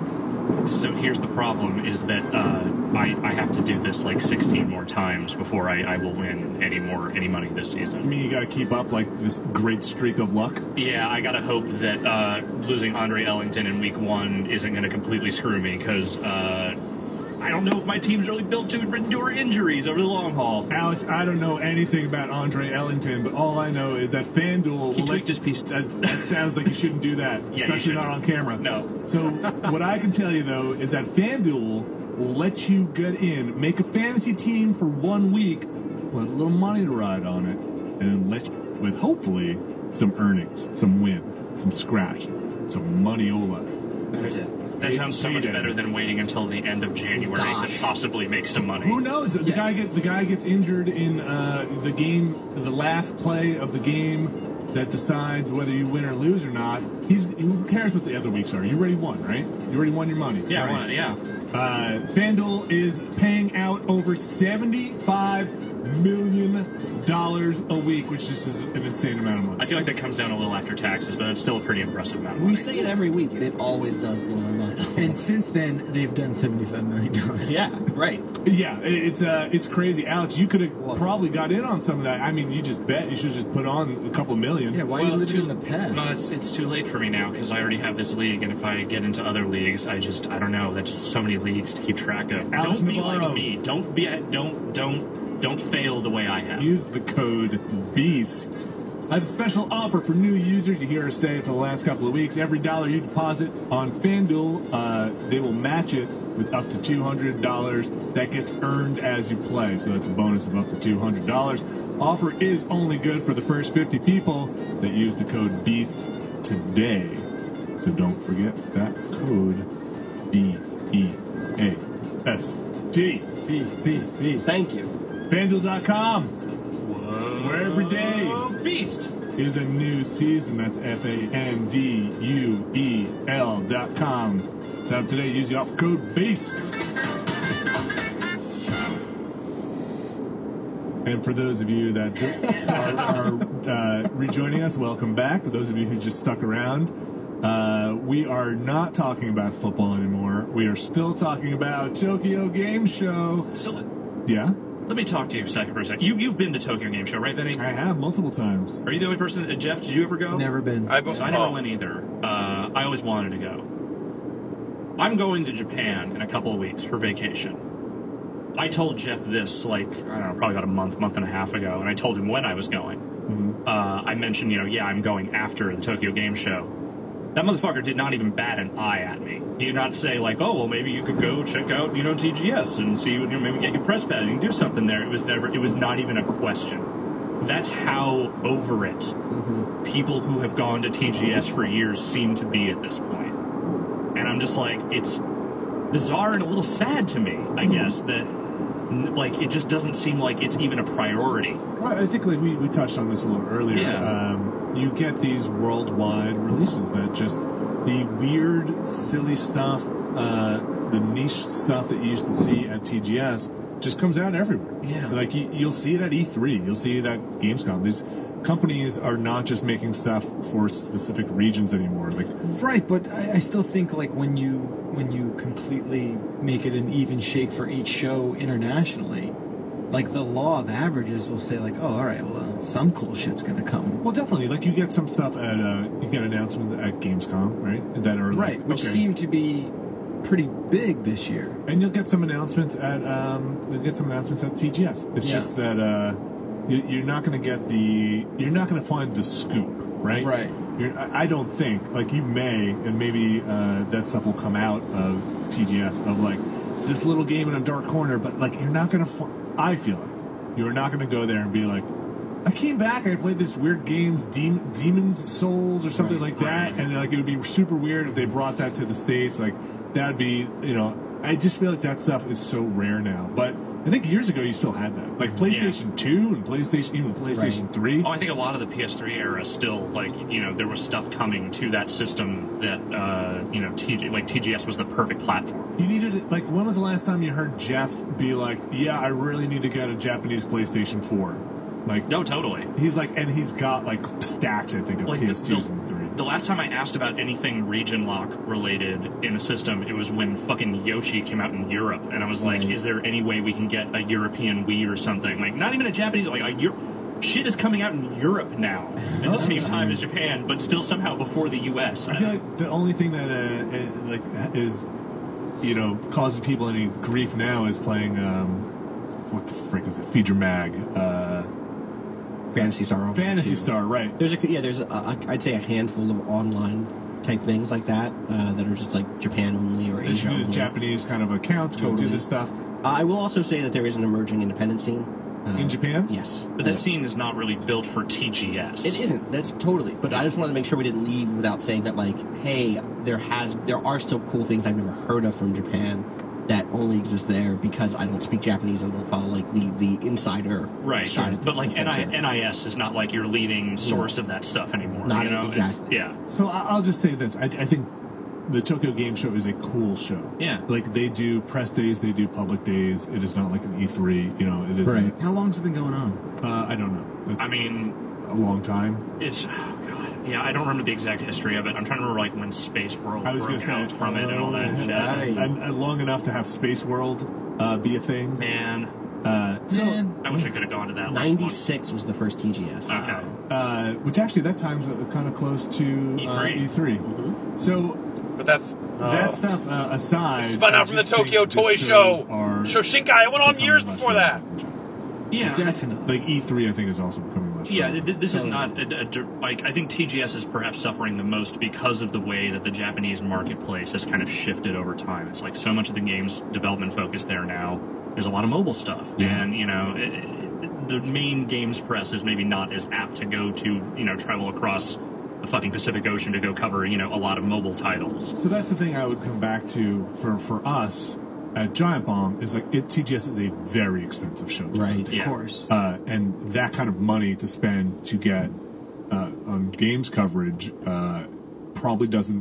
So here's the problem: is that uh, I I have to do this like sixteen more times before I, I will win any more any money this I season. mean, you got to keep up like this great streak of luck. Yeah, I gotta hope that uh, losing Andre Ellington in week one isn't going to completely screw me because uh, I don't know if my team's really built to endure injuries over the long haul. Alex, I don't know anything about Andre Ellington, but all I know is that FanDuel He will tweaked let- his piece. That, that sounds like you shouldn't do that, you especially not on shouldn't. camera. No. So what I can tell you though is that FanDuel will let you get in, make a fantasy team for one week, put a little money to ride on it, and let you, with hopefully some earnings, some win, some scratch, some money-ola. That's it. That sounds so much Payday. better than waiting until the end of January Gosh. to possibly make some money. Who knows? The Yes. guy gets the guy gets injured in uh, the game, the last play of the game that decides whether you win or lose or not. He's who cares what the other weeks are? You already won, right? You already won your money. Yeah, right? well, yeah. Uh, FanDuel is paying out over seventy-five million dollars a week, which just is an insane amount of money. I feel like that comes down a little after taxes, but it's still a pretty impressive amount of We money. say it every week, and it always does blow my mind. And since then, they've done seventy-five million dollars. Yeah, right. Yeah, it- it's uh, it's crazy, Alex. You could have probably got in on some of that. I mean, you just bet. You should just put on a couple million. Yeah, why Well, are you it's living too, in the past? No, it's it's too late for me now because I already have this league, and if I get into other leagues, I just I don't know. That's just so many leagues to keep track of. Alex don't be Navarro. like me. Don't be don't don't don't fail the way I have. Use the code BEAST. As a special offer for new users, you hear us say for the last couple of weeks, every dollar you deposit on FanDuel, uh, they will match it with up to two hundred dollars that gets earned as you play. So that's a bonus of up to two hundred dollars. Offer is only good for the first fifty people that use the code BEAST today. So don't forget that code B E A S T. Beast, beast, beast. Thank you. FanDuel dot com, where every day Oh, beast. is a new season. That's F A N D U E L dot com. Sign up today. Use the offer code BEAST. And for those of you that are, are uh, rejoining us, welcome back. For those of you who just stuck around, uh, we are not talking about football anymore. We are still talking about Tokyo Game Show. So let, Yeah, let me talk to you a second for a second. You you've been to Tokyo Game Show, right, Vinny? I have multiple times. Are you the only person? Uh, Jeff, did you ever go? Never been. I, So I never went either. Uh, I always wanted to go. I'm going to Japan in a couple of weeks for vacation. I told Jeff this, like, I don't know, probably about a month, month and a half ago, and I told him when I was going. Mm-hmm. Uh, I mentioned, you know, yeah, I'm going after the Tokyo Game Show. That motherfucker did not even bat an eye at me. He did not say, like, oh, well, maybe you could go check out, you know, T G S and see, you know, maybe get your press badge and do something there. It was never, it was not even a question. That's how over it people who have gone to T G S for years seem to be at this point. And I'm just like, it's bizarre and a little sad to me, I guess, that, n- like, it just doesn't seem like it's even a priority. Well, I think like we, we touched on this a little earlier. Yeah. Um, you get these worldwide releases that just the weird, silly stuff, uh, the niche stuff that you used to see at T G S just comes out everywhere. Yeah. Like you, you'll see it at E three, you'll see it at Gamescom. These companies are not just making stuff for specific regions anymore. Like Right, but I, I still think like when you when you completely make it an even shake for each show internationally, like the law of averages will say like, oh, all right, well, some cool shit's gonna come. well, definitely. Like you get some stuff at uh, you get announcements at Gamescom, right? That are like, Right, which okay. seem to be pretty big this year. And you'll get some announcements at um, you'll get some announcements at T G S. It's Yeah. just that uh, you, you're not going to get the you're not going to find the scoop, right? Right. You're, I I don't think like you may, and maybe uh, that stuff will come out of T G S of like this little game in a dark corner, but like you're not going to. Fi- I feel like you're not going to go there and be like, I came back and I played this weird games, Dem- Demon's Souls or something Right. like that, and like it would be super weird if they brought that to the States. Like that would be, you know, I just feel like that stuff is so rare now. But I think years ago you still had that, like PlayStation Two and PlayStation, even PlayStation Right. Three. Oh, I think a lot of the P S three era still, like, you know, there was stuff coming to that system that, uh, you know, T G, like T G S was the perfect platform. You needed it. Like, when was the last time you heard Jeff be like, "Yeah, I really need to get a Japanese PlayStation Four"? Like, No, totally. he's like, and he's got like stacks, I think, of Like P the- S twos the- and three. The last time I asked about anything region lock related in a system, it was when fucking Yoshi came out in Europe, and I was like, Right. is there any way we can get a European Wii or something? Like, not even a Japanese, like, a Euro- shit is coming out in Europe now at the same time as Japan, but still somehow before the U S. I feel like the only thing that uh, uh, like is, you know, causing people any grief now is playing um, what the frick is it? Feed Your Mag, uh, Fantasy Star. Online Fantasy too. Star, right? There's a yeah. There's a, I'd say a handful of online type things like that uh, that are just like Japan only or There's Asia a only. Japanese kind of account to go do Totally. this stuff I will also say that there is an emerging independent scene uh, in Japan. Yes, But that scene is not really built for T G S. It isn't. That's totally. But I just wanted to make sure we didn't leave without saying that, like, hey, there has, there are still cool things I've never heard of from Japan that only exist there because I don't speak Japanese and don't follow like the the insider Right, side of the but like N I, culture. N I S is not like your leading source of that stuff anymore. Not you know? It's- exactly. yeah. So I- I'll just say this: I, I think the Tokyo Game Show is a cool show. Yeah. like they do press days, they do public days. It is not like an E three. You know, it is. Right. How long's it been going on? Uh, I don't know. It's I mean, a long time. it's oh god, yeah. I don't remember the exact history of it. I'm trying to remember like when Space World I was broke gonna say, out from it and all that oh, shit. right. And, and long enough to have Space World uh, be a thing. Man, Uh, so, Man. I wish I could have gone to that. last ninety-six was the first T G S. one. Okay. uh, which actually that time's kind of close to E three. Uh, E three. So But that's uh, that stuff uh, aside, spun I out from the just think Tokyo the Toy shows Show. are Shoshinkai. It went on becoming years less before that. relevant. Yeah. Definitely. Like E three, I think is also becoming less. Yeah, relevant. th- this is So- not a, a, dir- like I think T G S is perhaps suffering the most because of the way that the Japanese marketplace has kind of shifted over time. It's like so much of the game's development focus there now is a lot of mobile stuff, Yeah. and you know it, it, the main games press is maybe not as apt to go to you know travel across the fucking Pacific Ocean to go cover you know a lot of mobile titles. So that's the thing I would come back to for for us at Giant Bomb is like it, T G S is a very expensive show, to Right. go to. Yeah. Of course. Uh, and that kind of money to spend to get uh, on games coverage uh, probably doesn't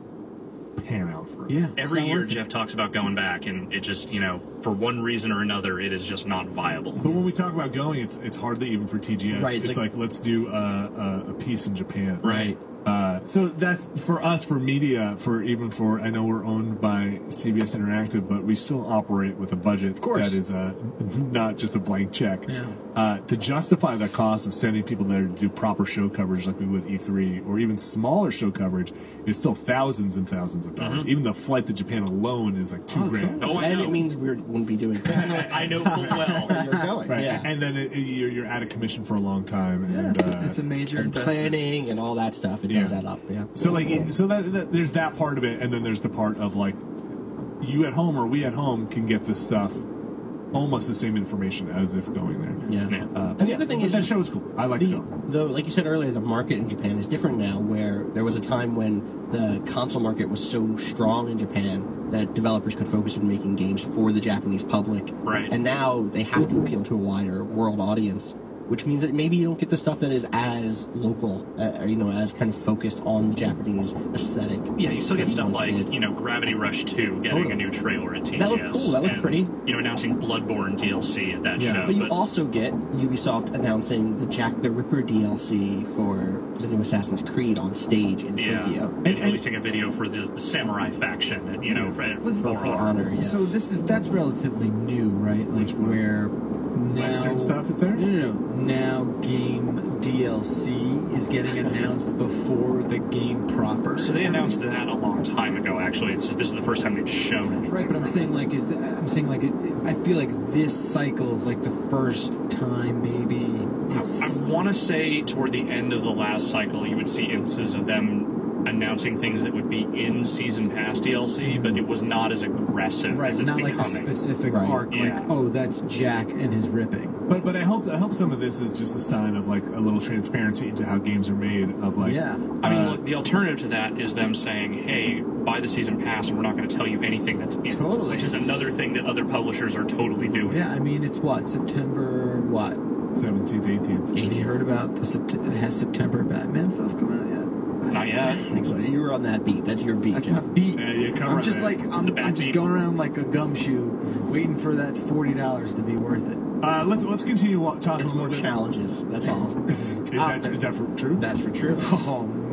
pan out for us. Yeah. Every It's not year, worth it. Jeff talks about going back, and it just you know for one reason or another, it is just not viable. But when we talk about going, it's it's hardly even for T G S. Right, It's, it's like, like- let's do a, a, a piece in Japan. Right. Uh, so that's for us, for media, for even for I know we're owned by C B S Interactive, but we still operate with a budget course. that is uh, not just a blank check. Yeah. Uh, to justify the cost of sending people there to do proper show coverage like we would E three, or even smaller show coverage, is still thousands and thousands of dollars. Even the flight to Japan alone is like two Oh, grand. Oh, I and know. it means we wouldn't be doing that. I know full well. You're going, Right, yeah. and then it, it- you're, you're out of commission for a long time, Yeah, and it's, uh, a, it's a major And investment. planning and all that stuff. It Yeah. does add up. Yeah. so like so that, that there's that part of it, and then there's the part of like you at home or we at home can get this stuff almost the same information as if going there. Yeah. Yeah. Uh, And the other thing but is that show is cool. I like the, to go. the like you said earlier, the market in Japan is different now. Where there was a time when the console market was so strong in Japan that developers could focus on making games for the Japanese public. Right. And now they have to appeal to a wider world audience, which means that maybe you don't get the stuff that is as local, uh, or, you know, as kind of focused on the Japanese aesthetic. Yeah, you still get that stuff once like, did. you know, Gravity Rush two getting Totally. a new trailer at T G S. That looked cool, that looked and, pretty. You know, announcing Bloodborne D L C at that Yeah. show. But you also get Ubisoft announcing the Jack the Ripper D L C for the new Assassin's Creed on stage in yeah, Tokyo. and, releasing a video for the, the samurai faction, that, you know, for, Was for the For Honor. Honor, yeah. So this is that's relatively new, right? Like where now Western stuff is there? No, no, no. Now game D L C is getting announced before the game proper. So they is announced released. that a long time ago. Actually, it's this is the first time they've shown anything. Right, but I'm from saying it. like is that, I'm saying like it, I feel like this cycle is like the first time maybe it's I want to say toward the end of the last cycle, you would see instances of them announcing things that would be in season pass D L C, but it was not as aggressive right, as it's not like becoming. a specific Right. arc. Yeah. Like oh, that's Jack and his ripping. But but I hope I hope some of this is just a sign of like a little transparency into how games are made. Of like Yeah. I mean, uh, look, the alternative to that is them saying, "Hey, buy the season pass, and we're not going to tell you anything that's in it," Totally. which is another thing that other publishers are totally doing. Yeah, I mean it's what September what? seventeenth, eighteenth. Have you heard about the Sept- has September Batman stuff come out yet? Not yet. So you were on that beat. That's your beat. That's Jeff. my beat. Yeah, you cover I'm just that. like The I'm, bat I'm just beat. going around like a gumshoe, waiting for that forty dollars to be worth it. Uh, let's let's continue wa- talking It's a more little bit. challenges. That's all. Is out that there. is that for, true? That's for true. Oh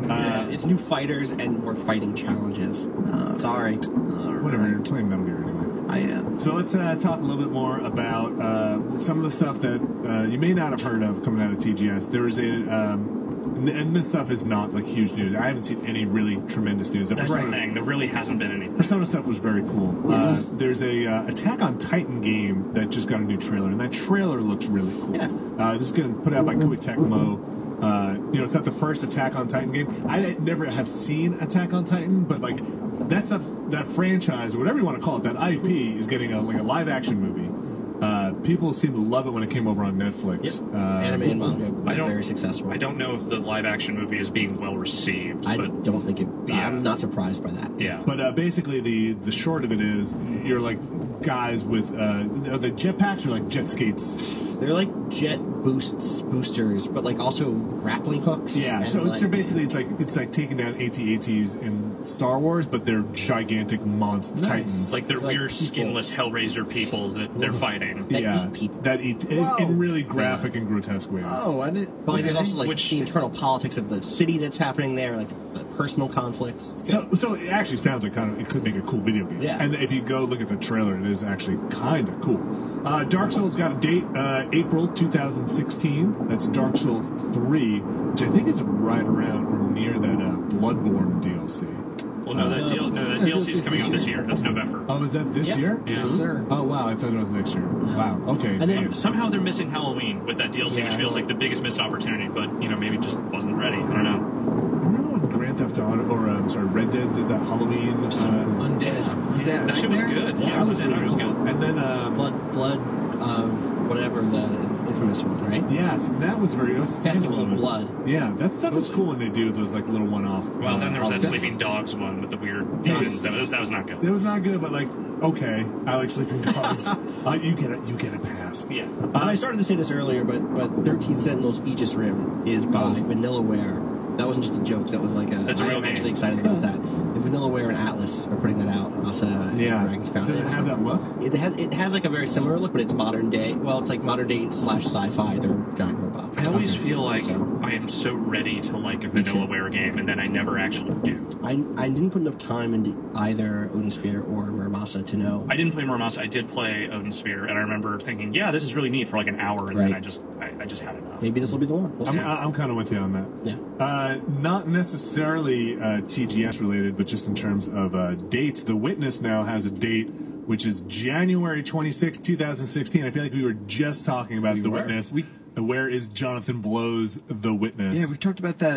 it's, it's new fighters and more fighting challenges. Uh, Sorry. Whatever, you're playing Metal Gear anyway. I am. So let's uh, talk a little bit more about uh, some of the stuff that uh, you may not have heard of coming out of T G S. There is a, um, and this stuff is not like huge news. I haven't seen any really tremendous news. That's Persona, the thing. There really hasn't been anything. Persona stuff was very cool. Uh, there's a uh, Attack on Titan game that just got a new trailer, and that trailer looks really cool. Yeah. Uh, this is going to put out by Koei Tecmo. Uh, you know, it's not the first Attack on Titan game. I never have seen Attack on Titan, but like that's a that franchise or whatever you want to call it, that I P is getting a like a live action movie. Uh, people seem to love it when it came over on Netflix. Yep. Uh, Anime and manga were I don't- very successful. I don't know if the live action movie is being well received, I but don't think it. Yeah. I'm not surprised by that. yeah. But uh, basically, the the short of it is, you're like guys with uh, are they jetpacks or like jet skates? They're like jet boosts, boosters, but like also grappling hooks. Yeah. and, So it's like, so basically it's like it's like taking down A T A Ts in Star Wars, but they're gigantic monster Nice. titans. It's like they're like weird, people. skinless Hellraiser people that they're fighting. that yeah, eat people. that eat in, Whoa. in really graphic and grotesque ways. Oh, I didn't. But like, there's okay. also like Which- the internal politics of the city that's happening there, like the, the personal conflicts. It's So, so it actually sounds like kind of it could make a cool video game. Yeah. And if you go look at the trailer, it is actually kind of cool. Uh, Dark Souls got a date, uh, April two thousand sixteen. That's Dark Souls three, which I think is right around or near that uh, Bloodborne D L C. Well, no, that, deal, no, that Uh, D L C this is is coming this out this year. year. That's November. Oh, is that this Yeah. year? Yeah. Yes, sir. Oh wow, I thought it was next year. Wow. Okay. And then- shit. Somehow they're missing Halloween with that D L C, which Yeah. feels like the biggest missed opportunity, but, you know, maybe it just wasn't ready. I don't know. Remember when Grand Theft Auto or um, sorry, Red Dead did that Halloween? Uh, Undead. Undead. That shit was Nightmare? good. Yeah, it was, really it was cool. good. And then um, blood, blood of whatever the infamous one, right? yes, that was very. It was Festival of standalone. Blood. Yeah, that stuff is cool when they do those like little one-off. Well, uh, then there was that Halloween. Sleeping Dogs one with the weird demons. That was, that was not good. It was not good, but like, okay, I like Sleeping Dogs. uh, you get a you get a pass. Yeah. And I started to say this earlier, but but thirteen Sentinels Aegis Rim is by Vanillaware. That wasn't just a joke. That was like a. That's a real I'm game. actually excited about that. And Vanillaware and Atlas are putting that out. Also, Yeah. Dragon's Crown. Does it have that look? It has it has like a very similar look, but it's modern day. Well, it's like modern day slash sci-fi. They're giant robots. I always Okay. feel like So, I am so ready to like a Me too. Vanillaware game, and then I never actually do. I I didn't put enough time into either Odin Sphere or Muramasa to know. I didn't play Muramasa. I did play Odin Sphere, and I remember thinking, "Yeah, this is really neat" for like an hour, and then Right. I just, I, I just had enough. Maybe this will be the one. We'll I'm, see. I'm kind of with you on that. Yeah. Uh, not necessarily uh, T G S related, but just in terms of uh, dates. The Witness now has a date, which is January twenty-sixth, twenty sixteen. I feel like we were just talking about The were. Witness. We- Where is Jonathan Blow's The Witness? Yeah, we talked about that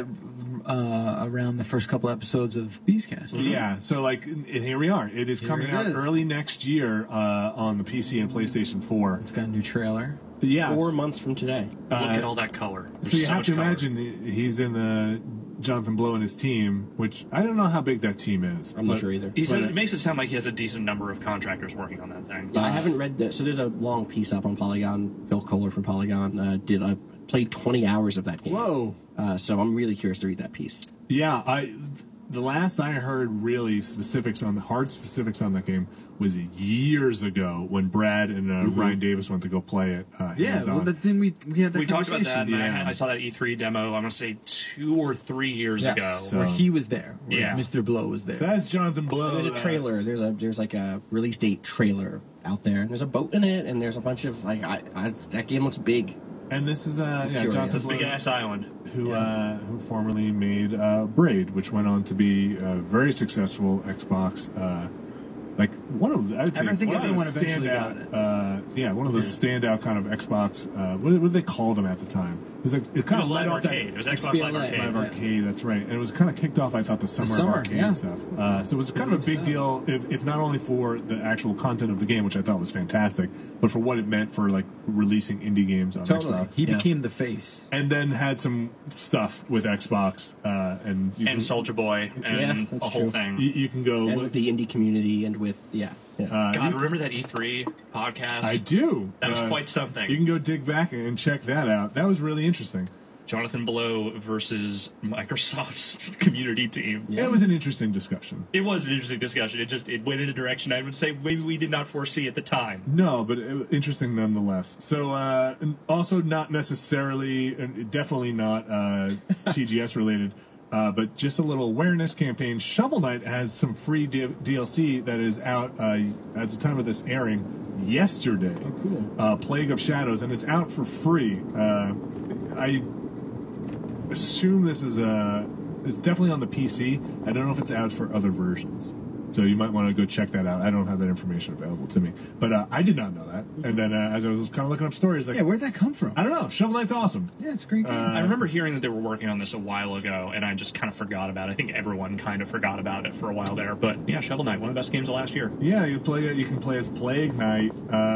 uh, around the first couple episodes of Beastcast. Yeah, so like and here we are. It is Here coming it out is. early next year uh, on the P C and PlayStation four. It's got a new trailer. Yeah, Four months from today. Look uh, at all that color. There's so you so have much to color. imagine he's in the Jonathan Blow and his team, which I don't know how big that team is. I'm not but- sure either. He says but- it makes it sound like he has a decent number of contractors working on that thing. Yeah, I haven't read that. So there's a long piece up on Polygon. Phil Kohler from Polygon uh, did uh, played twenty hours of that game. Whoa. Uh, so I'm really curious to read that piece. Yeah, I the last I heard really specifics on the hard specifics on that game was years ago when Brad and uh, Ryan Davis went to go play it. Uh, Yeah, hands well, on. but then we we had that We talked about that. conversation. And I, yeah. had, I saw that E three demo. I'm gonna say two or three years Yes, ago. So- where he was there. Where Yeah. Mister Blow was there. That's Jonathan Blow. There's a uh, trailer. There's a there's like a release date trailer out there. And there's a boat in it, and there's a bunch of like I, I that game looks big. and this is uh, yeah, Curious. Jonathan Big Blow, ass island. who uh, who formerly made uh, Braid, which went on to be a very successful Xbox. Uh, like one of the, I would say I think one of everyone the eventually standout, got it. Uh, yeah, one of those standout kind of Xbox. Uh, what, what did they call them at the time? It was like it It kind was of led Live off that Arcade. It was Xbox X B L A. Live Arcade. Live Yeah. Arcade, that's right. And it was kind of kicked off, I thought, the summer, summer, of arcade yeah. stuff. Uh, so it was kind of a big So. deal, if, if not only for the actual content of the game, which I thought was fantastic, but for what it meant for like releasing indie games on Totally. Xbox. He Yeah. became the face. And then had some stuff with Xbox, uh, and you, And Soldier Boy and Yeah, that's a whole true. thing. you, you can go. And look- with the indie community and with yeah. yeah. uh, God, you- remember that E three podcast? I do. That was Uh, quite something. You can go dig back and check that out. That was really interesting. Jonathan Blow versus Microsoft's community team. It was an interesting discussion. It was an interesting discussion. It just it went in a direction I would say maybe we did not foresee at the time. No, but it, interesting nonetheless. So, uh, and also not necessarily, and definitely not uh, T G S related. Uh, but just a little awareness campaign. Shovel Knight has some free D- DLC that is out uh, at the time of this airing yesterday. Oh, cool. Uh, Plague of Shadows, and it's out for free. Uh, I assume this is a. It's definitely on the P C. I don't know if it's out for other versions. So you might want to go check that out. I don't have that information available to me. But uh, I did not know that. And then uh, as I was kind of looking up stories, like, Yeah, where'd that come from? I don't know. Shovel Knight's awesome. Yeah, it's a great game. I remember hearing that they were working on this a while ago, and I just kind of forgot about it. I think everyone kind of forgot about it for a while there. But yeah, Shovel Knight, one of the best games of last year. Yeah, you play. You can play as Plague Knight.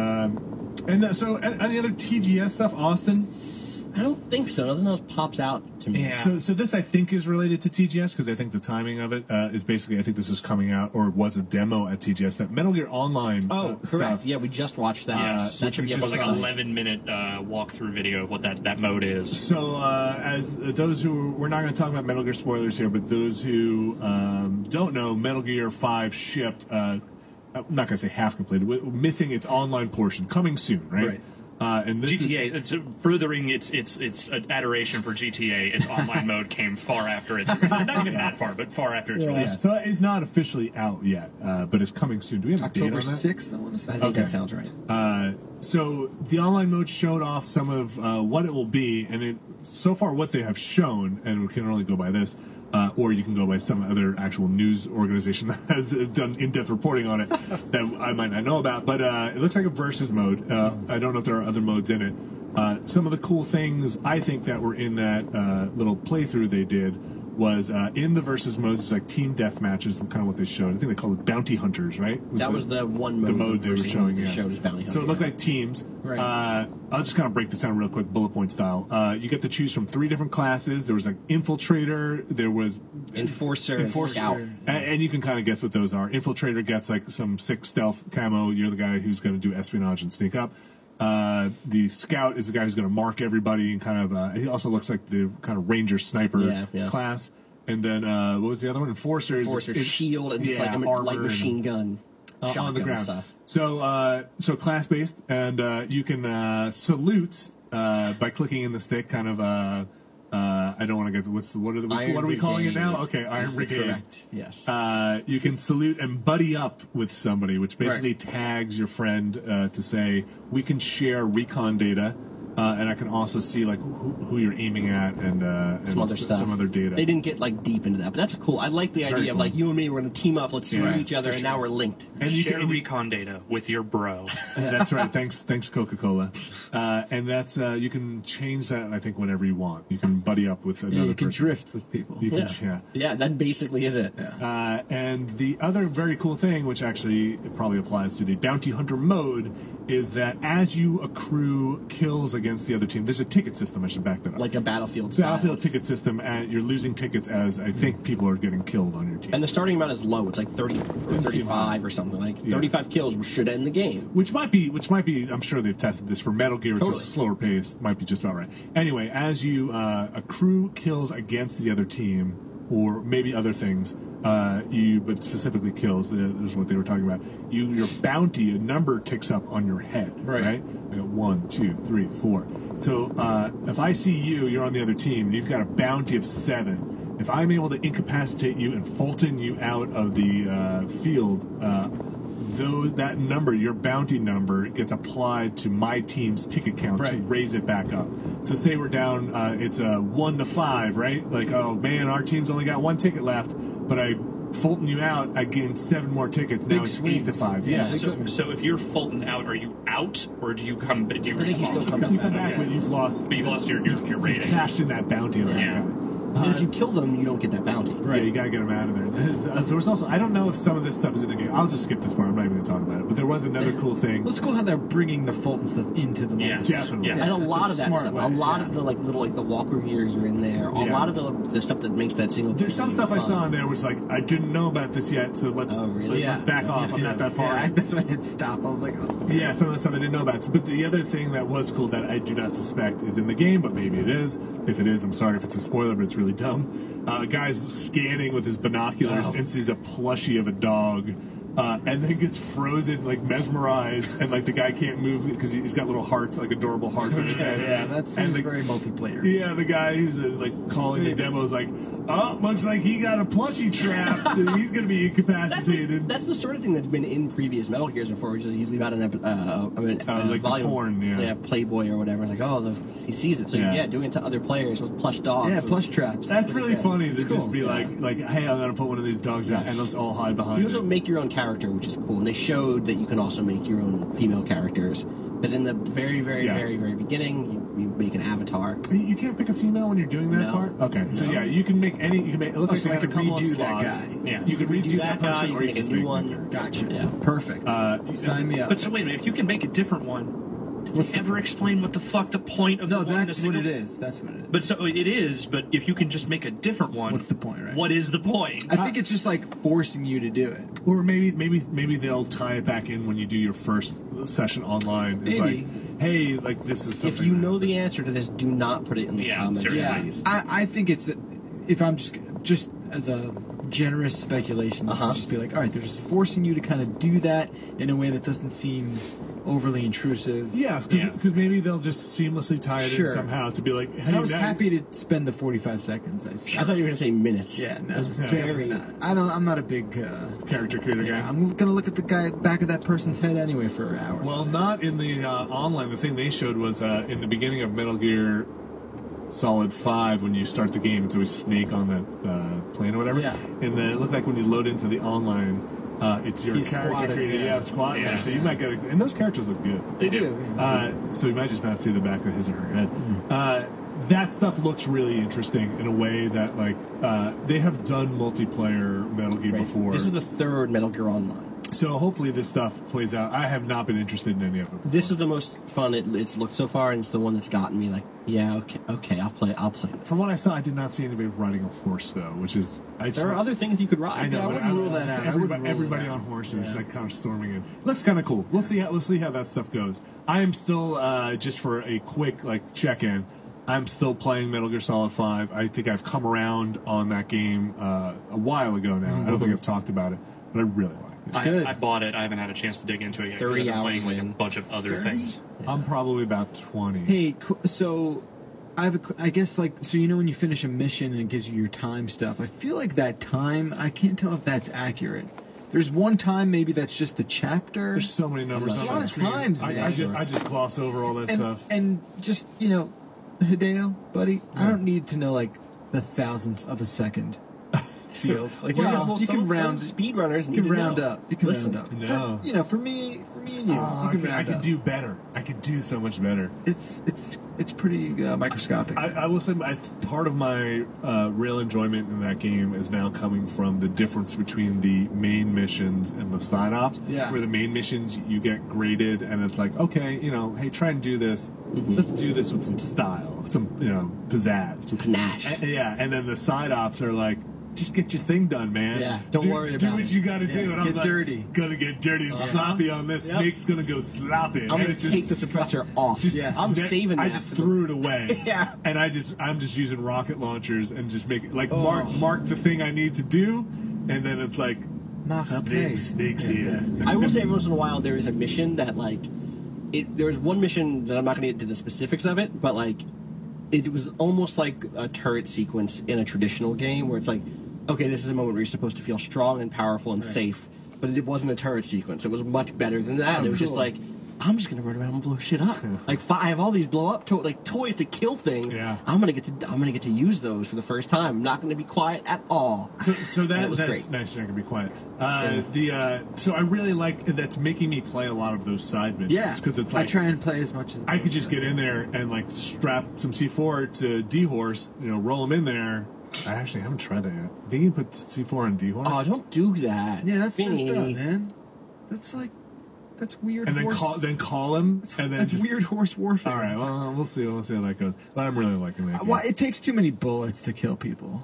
Um, and uh, so, a- any other T G S stuff, Austin? I don't think so. Nothing else pops out to me. Yeah. So, so this I think is related to T G S because I think the timing of it uh, is basically I think this is coming out or was a demo at T G S that Metal Gear Online. Oh, uh, correct. stuff. Yeah, we just watched that. Yes, that which should we be just up on Like the saw. an site. eleven minute uh, walkthrough video of what that, that mode is. So, uh, as uh, those who we're not going to talk about Metal Gear spoilers here, but those who um, don't know, Metal Gear Five shipped. Uh, I'm not going to say half completed, wi- missing its online portion, coming soon, right? Right. Uh, and this G is- T A, it's furthering its its its adoration for G T A. Its online mode came far after its not even that far, but far after its Yeah, release. so it's not officially out yet, uh, but it's coming soon. Do we have a date on October that? sixth, I want to say. I think Okay. that sounds right. Uh, so the online mode showed off some of uh, what it will be, and it, so far what they have shown, and we can only go by this, uh, or you can go by some other actual news organization that has done in-depth reporting on it that I might not know about. But uh, it looks like a versus mode. Uh, I don't know if there are other modes in it. Uh, some of the cool things I think that were in that uh, little playthrough they did was uh, in the versus modes, it's like team death matches, kind of what they showed. I think they called it bounty hunters, right? That was the one mode. the mode they were versus showing. they Yeah. showed as Bounty Hunter. So it looked like teams. Right. Uh, I'll just kind of break this down real quick, bullet point style. Uh, you get to choose from three different classes. There was like infiltrator. There was Enforcer and Enforcer. Scout. And, and you can kind of guess what those are. Infiltrator gets like some sick stealth camo. You're the guy who's going to do espionage and sneak up. Uh, the scout is the guy who's going to mark everybody and kind of. Uh, he also looks like the kind of ranger sniper Yeah, yeah. class. And then uh, what was the other one? Enforcer. is- Enforcer, is- shield, and just yeah, like a ma- armor light and- machine gun, uh, shotgun on the ground. stuff. So, uh, so class based, and uh, you can uh, salute uh, by clicking in the stick. Kind of, uh, uh, I don't want to get the, what's the what are the Iron what are we calling it Brigade now? Okay, Iron is the Brigade. correct, yes. Uh, you can salute and buddy up with somebody, which basically tags your friend uh, to say we can share recon data. Uh, and I can also see like who, who you're aiming at and, uh, and Some other s- stuff. some other data. They didn't get like deep into that, but that's cool. I like the idea Very of cool. like you and me, we're going to team up. Let's salute Yeah, each other, for and sure. now we're linked. And you Share can, and you- recon data with your bro. That's right. Thanks, thanks Coca Cola. Uh, and that's uh, you can change that. I think whenever you want, you can buddy up with another Yeah, you can person. drift with people. You can, Yeah. yeah. Yeah, that basically is it. Uh, and the other very cool thing, which actually it probably applies to the bounty hunter mode, is that as you accrue kills against the other team, there's a ticket system. I should back that up. Like a battlefield style. Battlefield ticket system, and you're losing tickets as I think people are getting killed on your team. And the starting amount is low. It's like thirty or Didn't seem thirty-five high. or something. Like Yeah. thirty-five kills should end the game. Which might be, which might be. I'm sure they've tested this for Metal Gear. It's Totally. a slower pace. Might be just about right. Anyway, as you uh, accrue kills against the other team, or maybe other things, uh, you but specifically kills. Uh, is what they were talking about. You your bounty, a number ticks up on your head. Right. Right. I got one, two, three, four. So uh, if I see you, you're on the other team, and you've got a bounty of seven. If I'm able to incapacitate you and Fulton you out of the uh, field, uh, those that number, your bounty number, gets applied to my team's ticket count to Right. raise it back up. So say we're down, uh, it's a one to five, right? Like, oh man, our team's only got one ticket left, but I Fulton you out, I gained seven more tickets. Now Big it's eight to swings. five. Yeah, Yeah. big So So, so if you're Fulton out, are you out, or do you come? Do you I think you respawn? still come you back. come back, Okay. but you've lost. But you've lost your your, your You've rating. cashed in that bounty on that Yeah. guy. And if you kill them, you don't get that bounty. Right, you gotta get them out of there. There's, uh, there was also, I don't know if some of this stuff is in the game. I'll just skip this part. I'm not even gonna talk about it. But there was another cool thing. Well, it's cool how they're bringing the Fulton stuff into the Yes, multi- Definitely. yes. And a lot of that Smart stuff, way, a lot yeah. of the like little like the Walker gears are in there. A Yeah. lot of the the stuff that makes that single. There's some game stuff I fun. saw in there was like, I didn't know about this yet, so let's Oh, really? let, us back Yeah, off. me I'm not too. that far. Yeah, I- that's when it stopped. I was like, oh. Yeah, some of the stuff I didn't know about. But the other thing that was cool that I do not suspect is in the game, but maybe it is. If it is, I'm sorry if it's a spoiler, but it's really dumb. Uh, a guy's scanning with his binoculars Wow. and sees a plushie of a dog uh, and then gets frozen, like mesmerized, and like the guy can't move because he's got little hearts, like adorable hearts on his Yeah, head. yeah, that And seems the- very multiplayer. Yeah, the guy who's uh, like calling the demo is like, oh, looks like he got a plushie trap. He's gonna be That's, incapacitated. that's the sort of thing that's been in previous Metal Gears before, which is you leave out an ep- uh, I mean, Uh, uh, like the volume, porn, yeah. Playboy or whatever. Like, oh, the, he sees it, so Yeah. yeah. doing it to other players with plush dogs. Yeah, is- plush traps. That's really Yeah, funny to it's just cool. be Yeah. like, like, hey, I'm gonna put one of these dogs out, Yes. and let's all hide behind You also it. make your own character, which is cool. And they showed that you can also make your own female characters. Because in the very, very, Yeah. very, very beginning, you, you make an avatar. You can't pick a female when you're doing that No. part. Okay, so No. yeah, you can make any. You can make. It looks Oh, so like I you have a could couple of redo that slots. guy. Yeah. You could redo, Do that, that guy, person, you or can you make a can new make one. bigger. Gotcha. Yeah. Perfect. Uh, Sign me up. But so wait a minute, if you can make a different one, did they ever explain what the fuck the point of no, the one that's to what single? it is. That's what it is. But so it is. But if you can just make a different one, What's the point, right? What is the point? I think it's just like forcing you to do it. Or maybe, maybe, maybe they'll tie it back in when you do your first session online. It's Maybe. like, hey, like this is something. If you know the answer to this, do not put it in the Yeah, comments. seriously. Yeah, please. I, I think it's if I'm just just as a generous speculation, just, Uh-huh. to just be like, all right, they're just forcing you to kind of do that in a way that doesn't seem overly intrusive. yeah, because Yeah. maybe they'll just seamlessly tie it Sure. in somehow to be like, hey, And I was now- happy to spend the forty-five seconds. I, I thought you were going to say minutes. yeah, no, Very. not. I don't. I'm not a big. Uh, character creator yeah, guy. I'm gonna look at the guy back of that person's head anyway for hours. Well, not in the uh, online. The thing they showed was uh, in the beginning of Metal Gear Solid five, when you start the game, it's always Snake on the uh, plane or whatever. Yeah. And then it looked like when you load into the online, uh, it's your He's character squatted, creator. yeah. Yeah, squat Yeah. there. So you might get a, and those characters look good. they do. yeah. Uh, so you might just not see the back of his or her head. Uh, that stuff looks really interesting in a way that, like, uh, they have done multiplayer Metal Gear Right. before. This is the third Metal Gear Online. so hopefully this stuff plays out. I have not been interested in any of it. This is the most fun it, it's looked so far, and it's the one that's gotten me like, yeah, okay, okay, I'll play. I'll play. This. From what I saw, I did not see anybody riding a horse, though, which is. I just, There are other things you could ride. I know, Yeah, I but wouldn't rule that out. I Everybody, wouldn't rule everybody it out. on horses, Yeah. like kind of storming in. Looks kind of cool. We'll see. How, we'll see how that stuff goes. I am still uh, just for a quick like check-in. I'm still playing Metal Gear Solid five. I think I've come around on that game uh, a while ago now. I don't think I've talked about it, but I really like it. It's I, good. I bought it. I haven't had a chance to dig into it yet. 'cause thirty I've been playing hours like a in. bunch of other thirty? things. I'm probably about twenty. Hey, co- so I have a, qu- I guess like so you know when you finish a mission and it gives you your time stuff. I feel like that time I can't tell if that's accurate. There's one time maybe that's just the chapter. There's so many numbers. There's a on lot that of screen. times, I, I, man. just, I just gloss over all that and, stuff. and just you know, Hideo, buddy, I don't need to know like the thousandth of a second field. Like you Well, can, well, you some, can round. some speedrunners You need can to round know. up. You can Listen, round up. No. For, you know, for me, for me and you, Oh, you I can could, I round could up. do better. I could do so much better. It's it's it's pretty uh, microscopic. I, I will say, my, part of my uh, real enjoyment in that game is now coming from the difference between the main missions and the side ops. Yeah. Where the main missions you get graded, and it's like, okay, you know, hey, try and do this. Let's do this with some style, some you know, pizzazz. Some panache. And- yeah, and then the side ops are like, just get your thing done, man. Yeah, don't do, worry do about what it. you got to Yeah, do. And get I'm like, dirty. Gonna get dirty and sloppy on this. Yep. Snake's gonna go sloppy. I'm And gonna it just- take the suppressor off. just- Yeah. I'm that- saving I that just for the- threw it away. Yeah. And I just I'm just using rocket launchers and just make it like Oh. mark mark the thing I need to do, and then it's like Mock up, snake, hey. snakes here. I will say every once in a while there is a mission that like it. There was one mission that I'm not going to get into the specifics of it, but like it was almost like a turret sequence in a traditional game where it's like, okay, this is a moment where you're supposed to feel strong and powerful and safe, but it wasn't a turret sequence. It was much better than that. Oh, it was just cool. like, I'm just gonna run around and blow shit up. Like fi- I have all these blow up to- like toys to kill things. Yeah. I'm gonna get to I'm gonna get to use those for the first time. I'm not gonna be quiet at all. So, so that, And it was that's great. nice. I can be quiet. Uh, The uh, so I really like that's making me play a lot of those side missions. yeah, because it's like I try and play as much as I could just get in there and like strap some C four to D horse, you know, roll them in there. I actually haven't tried that yet. Think you can put C four on D horse? Oh, don't do that. Yeah, that's Vinny. messed up, man. That's like that's weird. and then horse, call then call him and then that's just, weird horse warfare. All right, well, we'll see. We'll see how that goes. But I'm really liking that. Uh, Game. Well, it takes too many bullets to kill people.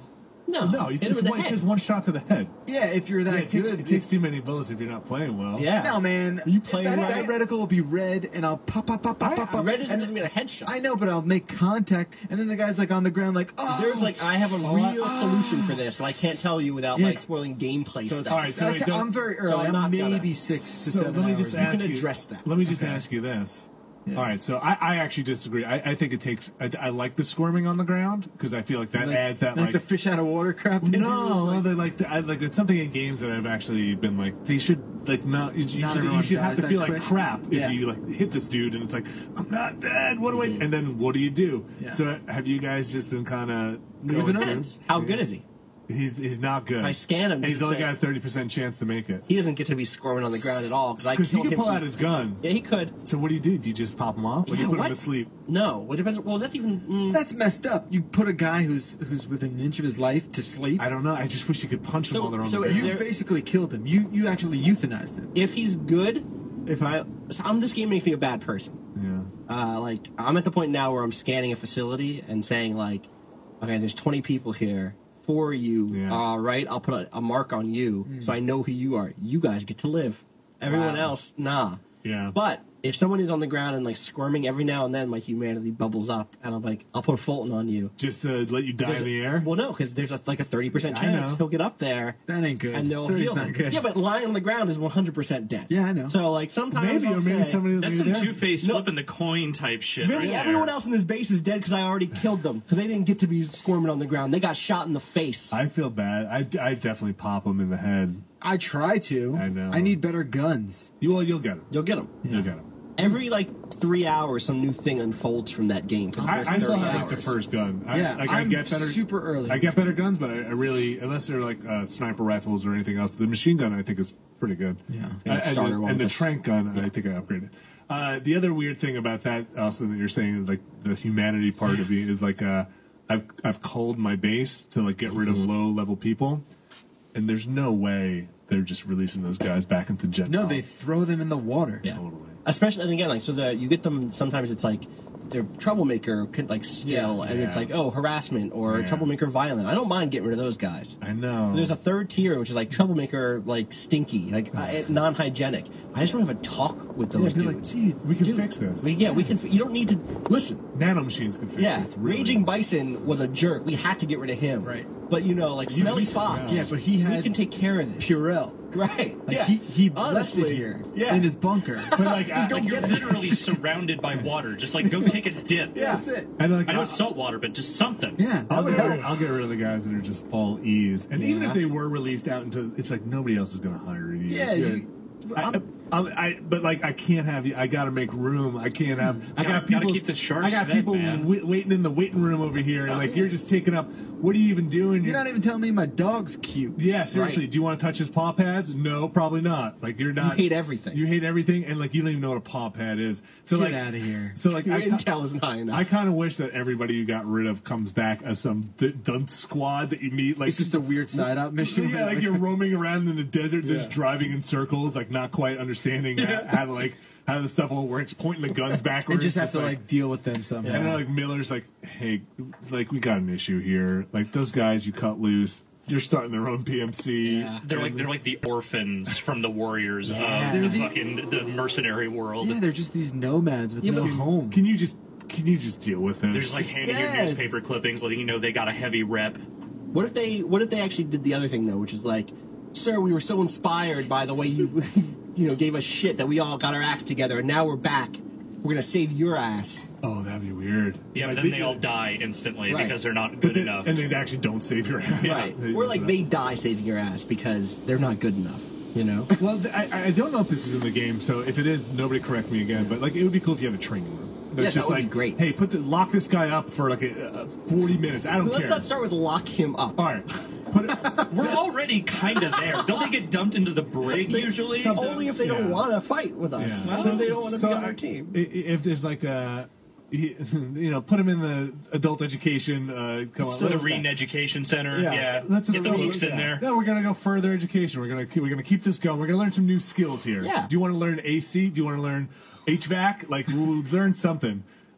No, No, it's hit him just, in the one, it's head. just one shot to the head. Yeah, if you're that Yeah, it, takes, good. it takes too many bullets if you're not playing well. Yeah. No, man. You play that, right. that reticle will be red, and I'll pop, pop, pop, pop, pop, pop. Red doesn't and just mean a headshot. I know, but I'll make contact, and then the guy's like on the ground, like, oh. There's like I have a oh, real oh. solution for this, but I can't tell you without Yeah. like spoiling gameplay So stuff. all right, so That's- wait, don't- I'm very early. so I'm I'm, not gonna- maybe six to So seven let me hours. just You ask can you. address that. Let me just Okay. ask you this. Yeah. All right, so I, I actually disagree. I, I think it takes. I, I like the squirming on the ground because I feel like that like, adds that like, like. the fish out of water crap. they do. no, It's like- they like I, like it's something in games that I've actually been like they should like not. You, you Not should, you everyone should have dies to that feel like quick. crap if Yeah. you like hit this dude and it's like I'm not dead. What do I? And then what do you do? Yeah. So have you guys just been kind of Moving on. Depends. How good is he? He's he's not good. I scan him, And does he's it only say- got a thirty percent chance to make it. He doesn't get to be squirming on the ground at all because I Because he killed can him pull from- out his gun. Yeah, he could. So what do you do? Do you just pop him off, or do Yeah, you put what? him to sleep? No, well, it depends. Well, that's even. Mm, That's messed up. You put a guy who's who's within an inch of his life to sleep. I don't know. I just wish you could punch them So- while they're on so the if ground. You There- basically killed him. You you actually euthanized him. if he's good, if I, so I'm this game makes me a bad person. Yeah. Uh, like I'm at the point now where I'm scanning a facility and saying like, okay, there's twenty people here. For you, Yeah. all right. I'll put a, a mark on you so I know who you are. You guys get to live. Everyone Wow. else, nah. Yeah. But if someone is on the ground and like squirming every now and then, my humanity bubbles up, and I'm like, I'll put a Fulton on you. Just to let you die There's in a- the air. Well, no, because there's a, like a thirty percent I chance know. he'll get up there. That ain't good. And they'll thirty's heal not him. good. Yeah, but lying on the ground is one hundred percent dead. Yeah, I know. So like sometimes Maybe, I'll or maybe say, somebody will That's be some there. two faced No. flipping the coin type shit. Really, right there. everyone else in this base is dead because I already killed them because they didn't get to be squirming on the ground. They got shot in the face. I feel bad. I, I definitely pop him in the head. I try to. I know. I need better guns. You well, you'll get him. You'll get them. You'll get him. Every like three hours, some new thing unfolds from that game. For the I, first I still thirty have like hours. the first gun. I, Yeah, like I I'm get better. super early. I get better guns, but I, I really, unless they're like uh, sniper rifles or anything else, the machine gun I think is pretty good. Yeah. Uh, And and, starter the, one and the with a- trank gun, I think I upgraded. Uh, the other weird thing about that, Austin, that you're saying, like the humanity part of me, is like uh, I've I've culled my base to like get rid of Mm-hmm. low level people, and there's no way they're just releasing those guys back into jet. No, pop. they throw them in the water. Yeah. Totally. Especially, and again, like, so the you get them, sometimes it's like, their troublemaker could, like, skill, Yeah. and it's Yeah. like, oh, harassment, or Yeah. troublemaker violent. I don't mind getting rid of those guys. I know. There's a third tier, which is like troublemaker, like, stinky, like, uh, non-hygienic. I just don't even talk with Yeah, those be dudes. like, dude, we can Dude, fix this. We, yeah, we can, f- you don't need to, listen. Nano machines can fix Yeah, this. Really. Raging Bison was a jerk. We had to get rid of him. Right. But, you know, like, You Smelly can Fox. smell. Yeah, but he We had can take care of this. Purell. Right. Like yeah. he he left Honestly, it here yeah. in his bunker. But like, I, Like you're literally surrounded by water. Just like go take a dip. Yeah. That's it. I like, I know I- it's salt water, but just something. Yeah, that I'll would get, help. rid, I'll get rid of the guys that are just all E's. And even Yeah. if they were released out into, it's like nobody else is going to hire an E. Yeah, you, I, I'm- I, I, but like I can't have you. I got to make room. I can't have. I Gotta- got people. gotta keep the sharks I got fed, people man. wait, waiting in the waiting room over here, and like you're just taking up. What are you even doing? you're not even telling me my dog's cute. Yeah, seriously. Right. Do you want to touch his paw pads? No, probably not. Like you're not. hate everything. You hate everything, and like you don't even know what a paw pad is. So Get like, outta here. So like, Your I, intel isn't high enough. I kind of wish that everybody you got rid of comes back as some d- dunce squad that you meet. Like It's just a weird side out mission. yeah, like you're roaming around in the desert, just Yeah. driving in circles, like not quite understanding how, how to like how the stuff all works, pointing the guns backwards. and just have It's to like deal with them somehow. and then like Miller's like, hey, like we got an issue here. Like those guys you cut loose, they're starting their own P M C. Yeah. They're like they're like the orphans from the warriors Yeah. of the They're the- fucking the mercenary world. Yeah, they're just these nomads with Yeah, no but- home. Can you just can you just deal with this? They're just like It's handing you sad. newspaper clippings, letting you know they got a heavy rep. What if they what if they actually did the other thing though, which is like, sir, we were so inspired by the way you you know gave us shit that we all got our acts together and now we're back. We're gonna save your ass. oh, that'd be weird. Yeah, Like, but then they all die instantly Right. because they're not but good they- enough. and they actually don't save your ass. Right. They- Or like they die saving your ass because they're not good enough. You know? Well, th- I, I don't know if this is in the game, so if it is, nobody correct me again. But like, it would be cool if you have a training room. That's Yeah, that just would be like, great. hey, put the lock this guy up for like a, uh, forty minutes. I don't Let's care. not start with lock him up. All right, put it, We're already kind of there. Don't they get dumped into the brig usually? some- So- Only if they don't Yeah. want to fight with us. yeah. So they don't want to So be on I- our team. i- i- If there's like a, he- you know, put him in the adult education. Uh, come on, the let's- Reen Education Center. Yeah, Yeah, let's get the go- hooks in there. No, we're gonna go further education. We're gonna keep, we're gonna keep this going. We're gonna learn some new skills here. Yeah. Do you want to learn A C? Do you want to learn H V A C? Like we'll learn something.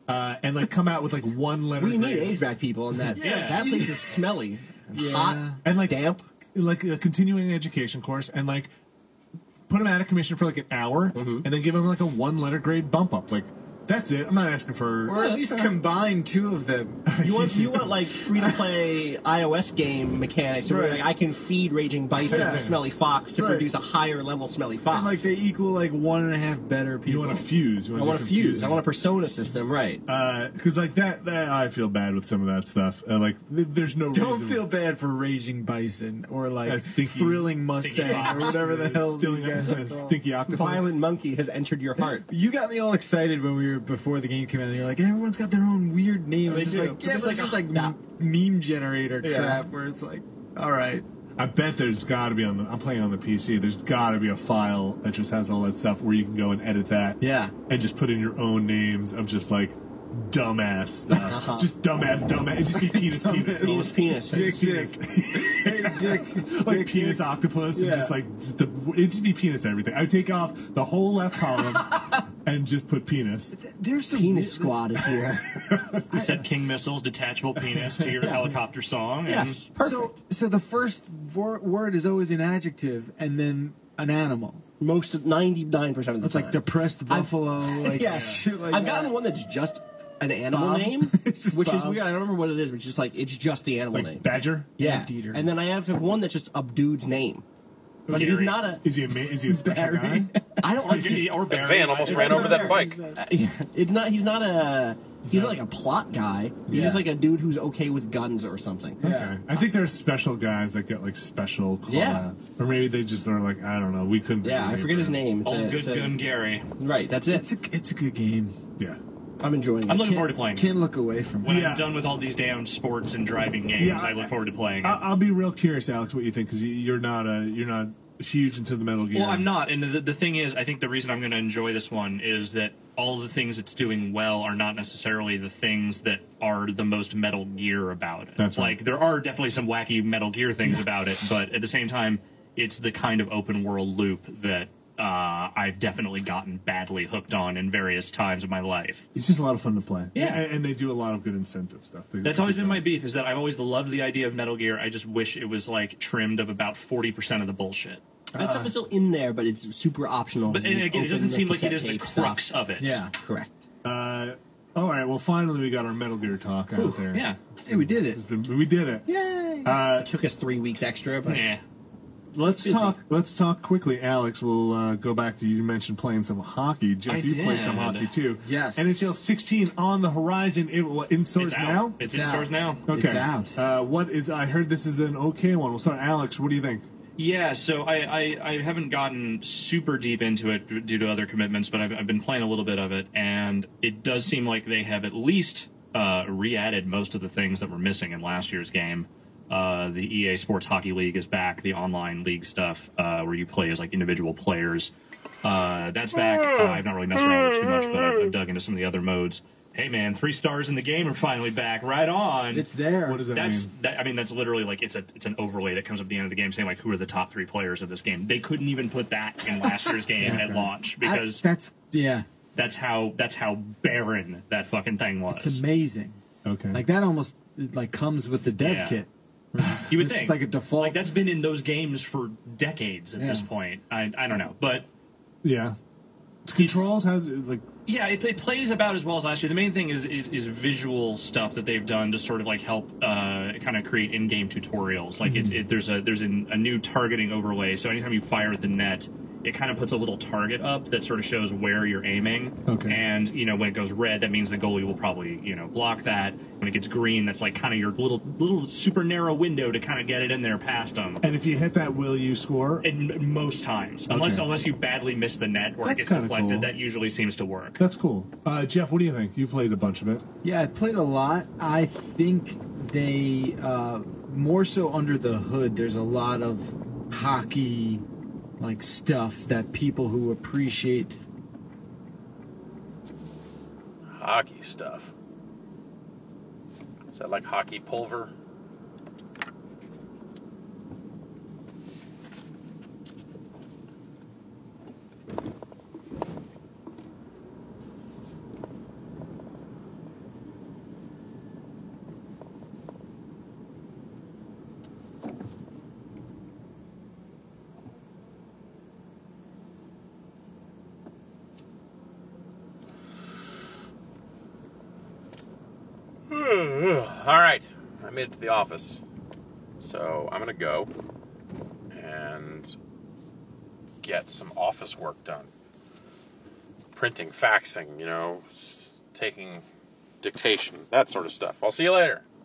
uh, and like come out with like one letter. We need grade. H V A C people in that. Yeah. That place is smelly, and Yeah. hot, and like damp. like a continuing education course, and like put them out of commission for like an hour, Mm-hmm. and then give them like a one letter grade bump up. Like that's it. I'm not asking for. Or at least combine two of them. You want you want like free to play iOS game mechanics where Right. like I can feed Raging Bison Yeah. to Smelly Fox to Right. produce a higher level Smelly Fox. And like they equal like one and a half better people. You want to fuse. You I do want to some fuse. fusing. I want a persona system, right? because like that, that I feel bad with some of that stuff. Uh, like th- there's no Don't reason. feel bad for Raging Bison or like That stinky- Thrilling stinky Mustang fox. or whatever the hell Stilling- these guys are called. stinky octopus. Violent Monkey has entered your heart. You got me all excited when we were before the game came out. And you're like, everyone's got their own weird name. They I'm just do. like, yeah, It's but it's like just a- like that- m- meme generator Yeah. crap where it's like, all right. I bet there's got to be on the. I'm playing on the P C. There's got to be a file that just has all that stuff where you can go and edit that. Yeah. And just put in your own names of just like dumbass stuff. Uh-huh. Just dumbass, dumbass. It just be penis, penis. Penis, penis. Dick, dick. Hey, dick. like dick, penis dick. octopus and Yeah. just like just the, it'd just be penis everything. I would take off the whole left column and just put penis. There's some Penis Squad is here. You said King Missiles, detachable penis to your helicopter song. And Yes, perfect. So, so the first vor- word is always an adjective and then an animal. Most of ninety-nine percent of the It's time. like depressed buffalo. Like yeah. shit like I've that. gotten one that's just an animal Bob? name, It's just which is Bob. weird. I don't remember what it is, but it's just like it's just the animal Like name. badger. Yeah, Anteater. and then I have one that's just a dude's name. But he's Gary. not a. Is he a ma- is he a special Barry. guy? I don't like. or That Barry. van almost ran over that bike. It's not. He's not a. He's not like a plot guy. He's Yeah. just like a dude who's okay with guns or something. Yeah. Okay. I think there's special guys that get like special call Yeah. outs. Or maybe they just are like, I don't know, we couldn't Yeah, I forget his name. It's Old a- good it's a- gun Gary. Right, that's It's it. a, it's a good game. Yeah. I'm enjoying it. I'm looking forward to playing it. Can't look away from When it. Yeah. I'm done with all these damn sports and driving games, Yeah, I look forward to playing it. I- I'll be real curious, Alex, what you think, because you're not uh, you're not huge into the Metal Gear. Well, I'm not, and the, the thing is, I think the reason I'm going to enjoy this one is that all the things it's doing well are not necessarily the things that are the most Metal Gear about it. That's right. Like, there are definitely some wacky Metal Gear things about it, but at the same time, it's the kind of open world loop that uh, I've definitely gotten badly hooked on in various times of my life. It's just a lot of fun to play. Yeah. and, and they do a lot of good incentive stuff. They- That's always been my beef, is that I've always loved the idea of Metal Gear. I just wish it was, like, trimmed of about forty percent of the bullshit. That stuff is still in there, but it's super optional. But You and again, it open doesn't the seem like it cassette is the tape crux stuff. of it. Yeah. Correct. Uh, all right, well, finally we got our Metal Gear talk out there. Yeah. Hey, we did it. It's been- we did it. Yay. Uh, It took us three weeks extra, but Yeah. let's Busy. talk. Let's talk quickly, Alex. We'll uh, go back to you mentioned playing some hockey. Jeff, I you played some did. hockey too. Yes. N H L sixteen on the horizon. In, what, in stores It's out. now. It's, It's in out. stores now. Okay. It's out. Uh, what is? I heard this is an okay one. Well, sorry, Alex. What do you think? Yeah, so I, I, I haven't gotten super deep into it due to other commitments, but I've, I've been playing a little bit of it, and it does seem like they have at least uh, re-added most of the things that were missing in last year's game. Uh, the E A Sports Hockey League is back, the online league stuff uh, where you play as like individual players. Uh, that's back. Uh, I've not really messed around with it too much, but I've, I've dug into some of the other modes. Hey man, three stars in the game are finally back. Right on. It's there. What does that That's mean? that, I mean that's literally like it's a it's an overlay that comes up at the end of the game saying like who are the top three players of this game. They couldn't even put that in last year's game at launch I- because that's yeah. that's how that's how barren that fucking thing was. It's amazing. Okay. Like that almost it, like comes with the dev Yeah. kit. You would It's think like a default. Like that's been in those games for decades at Yeah. this point. I I don't know, but yeah. Controls has like yeah, it, it plays about as well as last year. The main thing is, is is visual stuff that they've done to sort of like help uh, kind of create in-game tutorials. Like it's it, there's a there's an, a new targeting overlay, so anytime you fire at the net, it kind of puts a little target up that sort of shows where you're aiming. Okay. And you know when it goes red, that means the goalie will probably you know block that. When it gets green, that's like kind of your little little super narrow window to kind of get it in there past them. and if you hit that, will you score? And most times, unless Okay. unless you badly miss the net or That's it gets kinda deflected, cool. that usually seems to work. That's cool. Uh, Jeff, what do you think? You played a bunch of it. Yeah, I played a lot. I think they uh, more so under the hood. There's a lot of hockey like stuff that people who appreciate. Hockey stuff. Is that like hockey pulver? All right, I made it to the office, so I'm gonna go and get some office work done. Printing, faxing, you know, taking dictation, that sort of stuff. I'll see you later.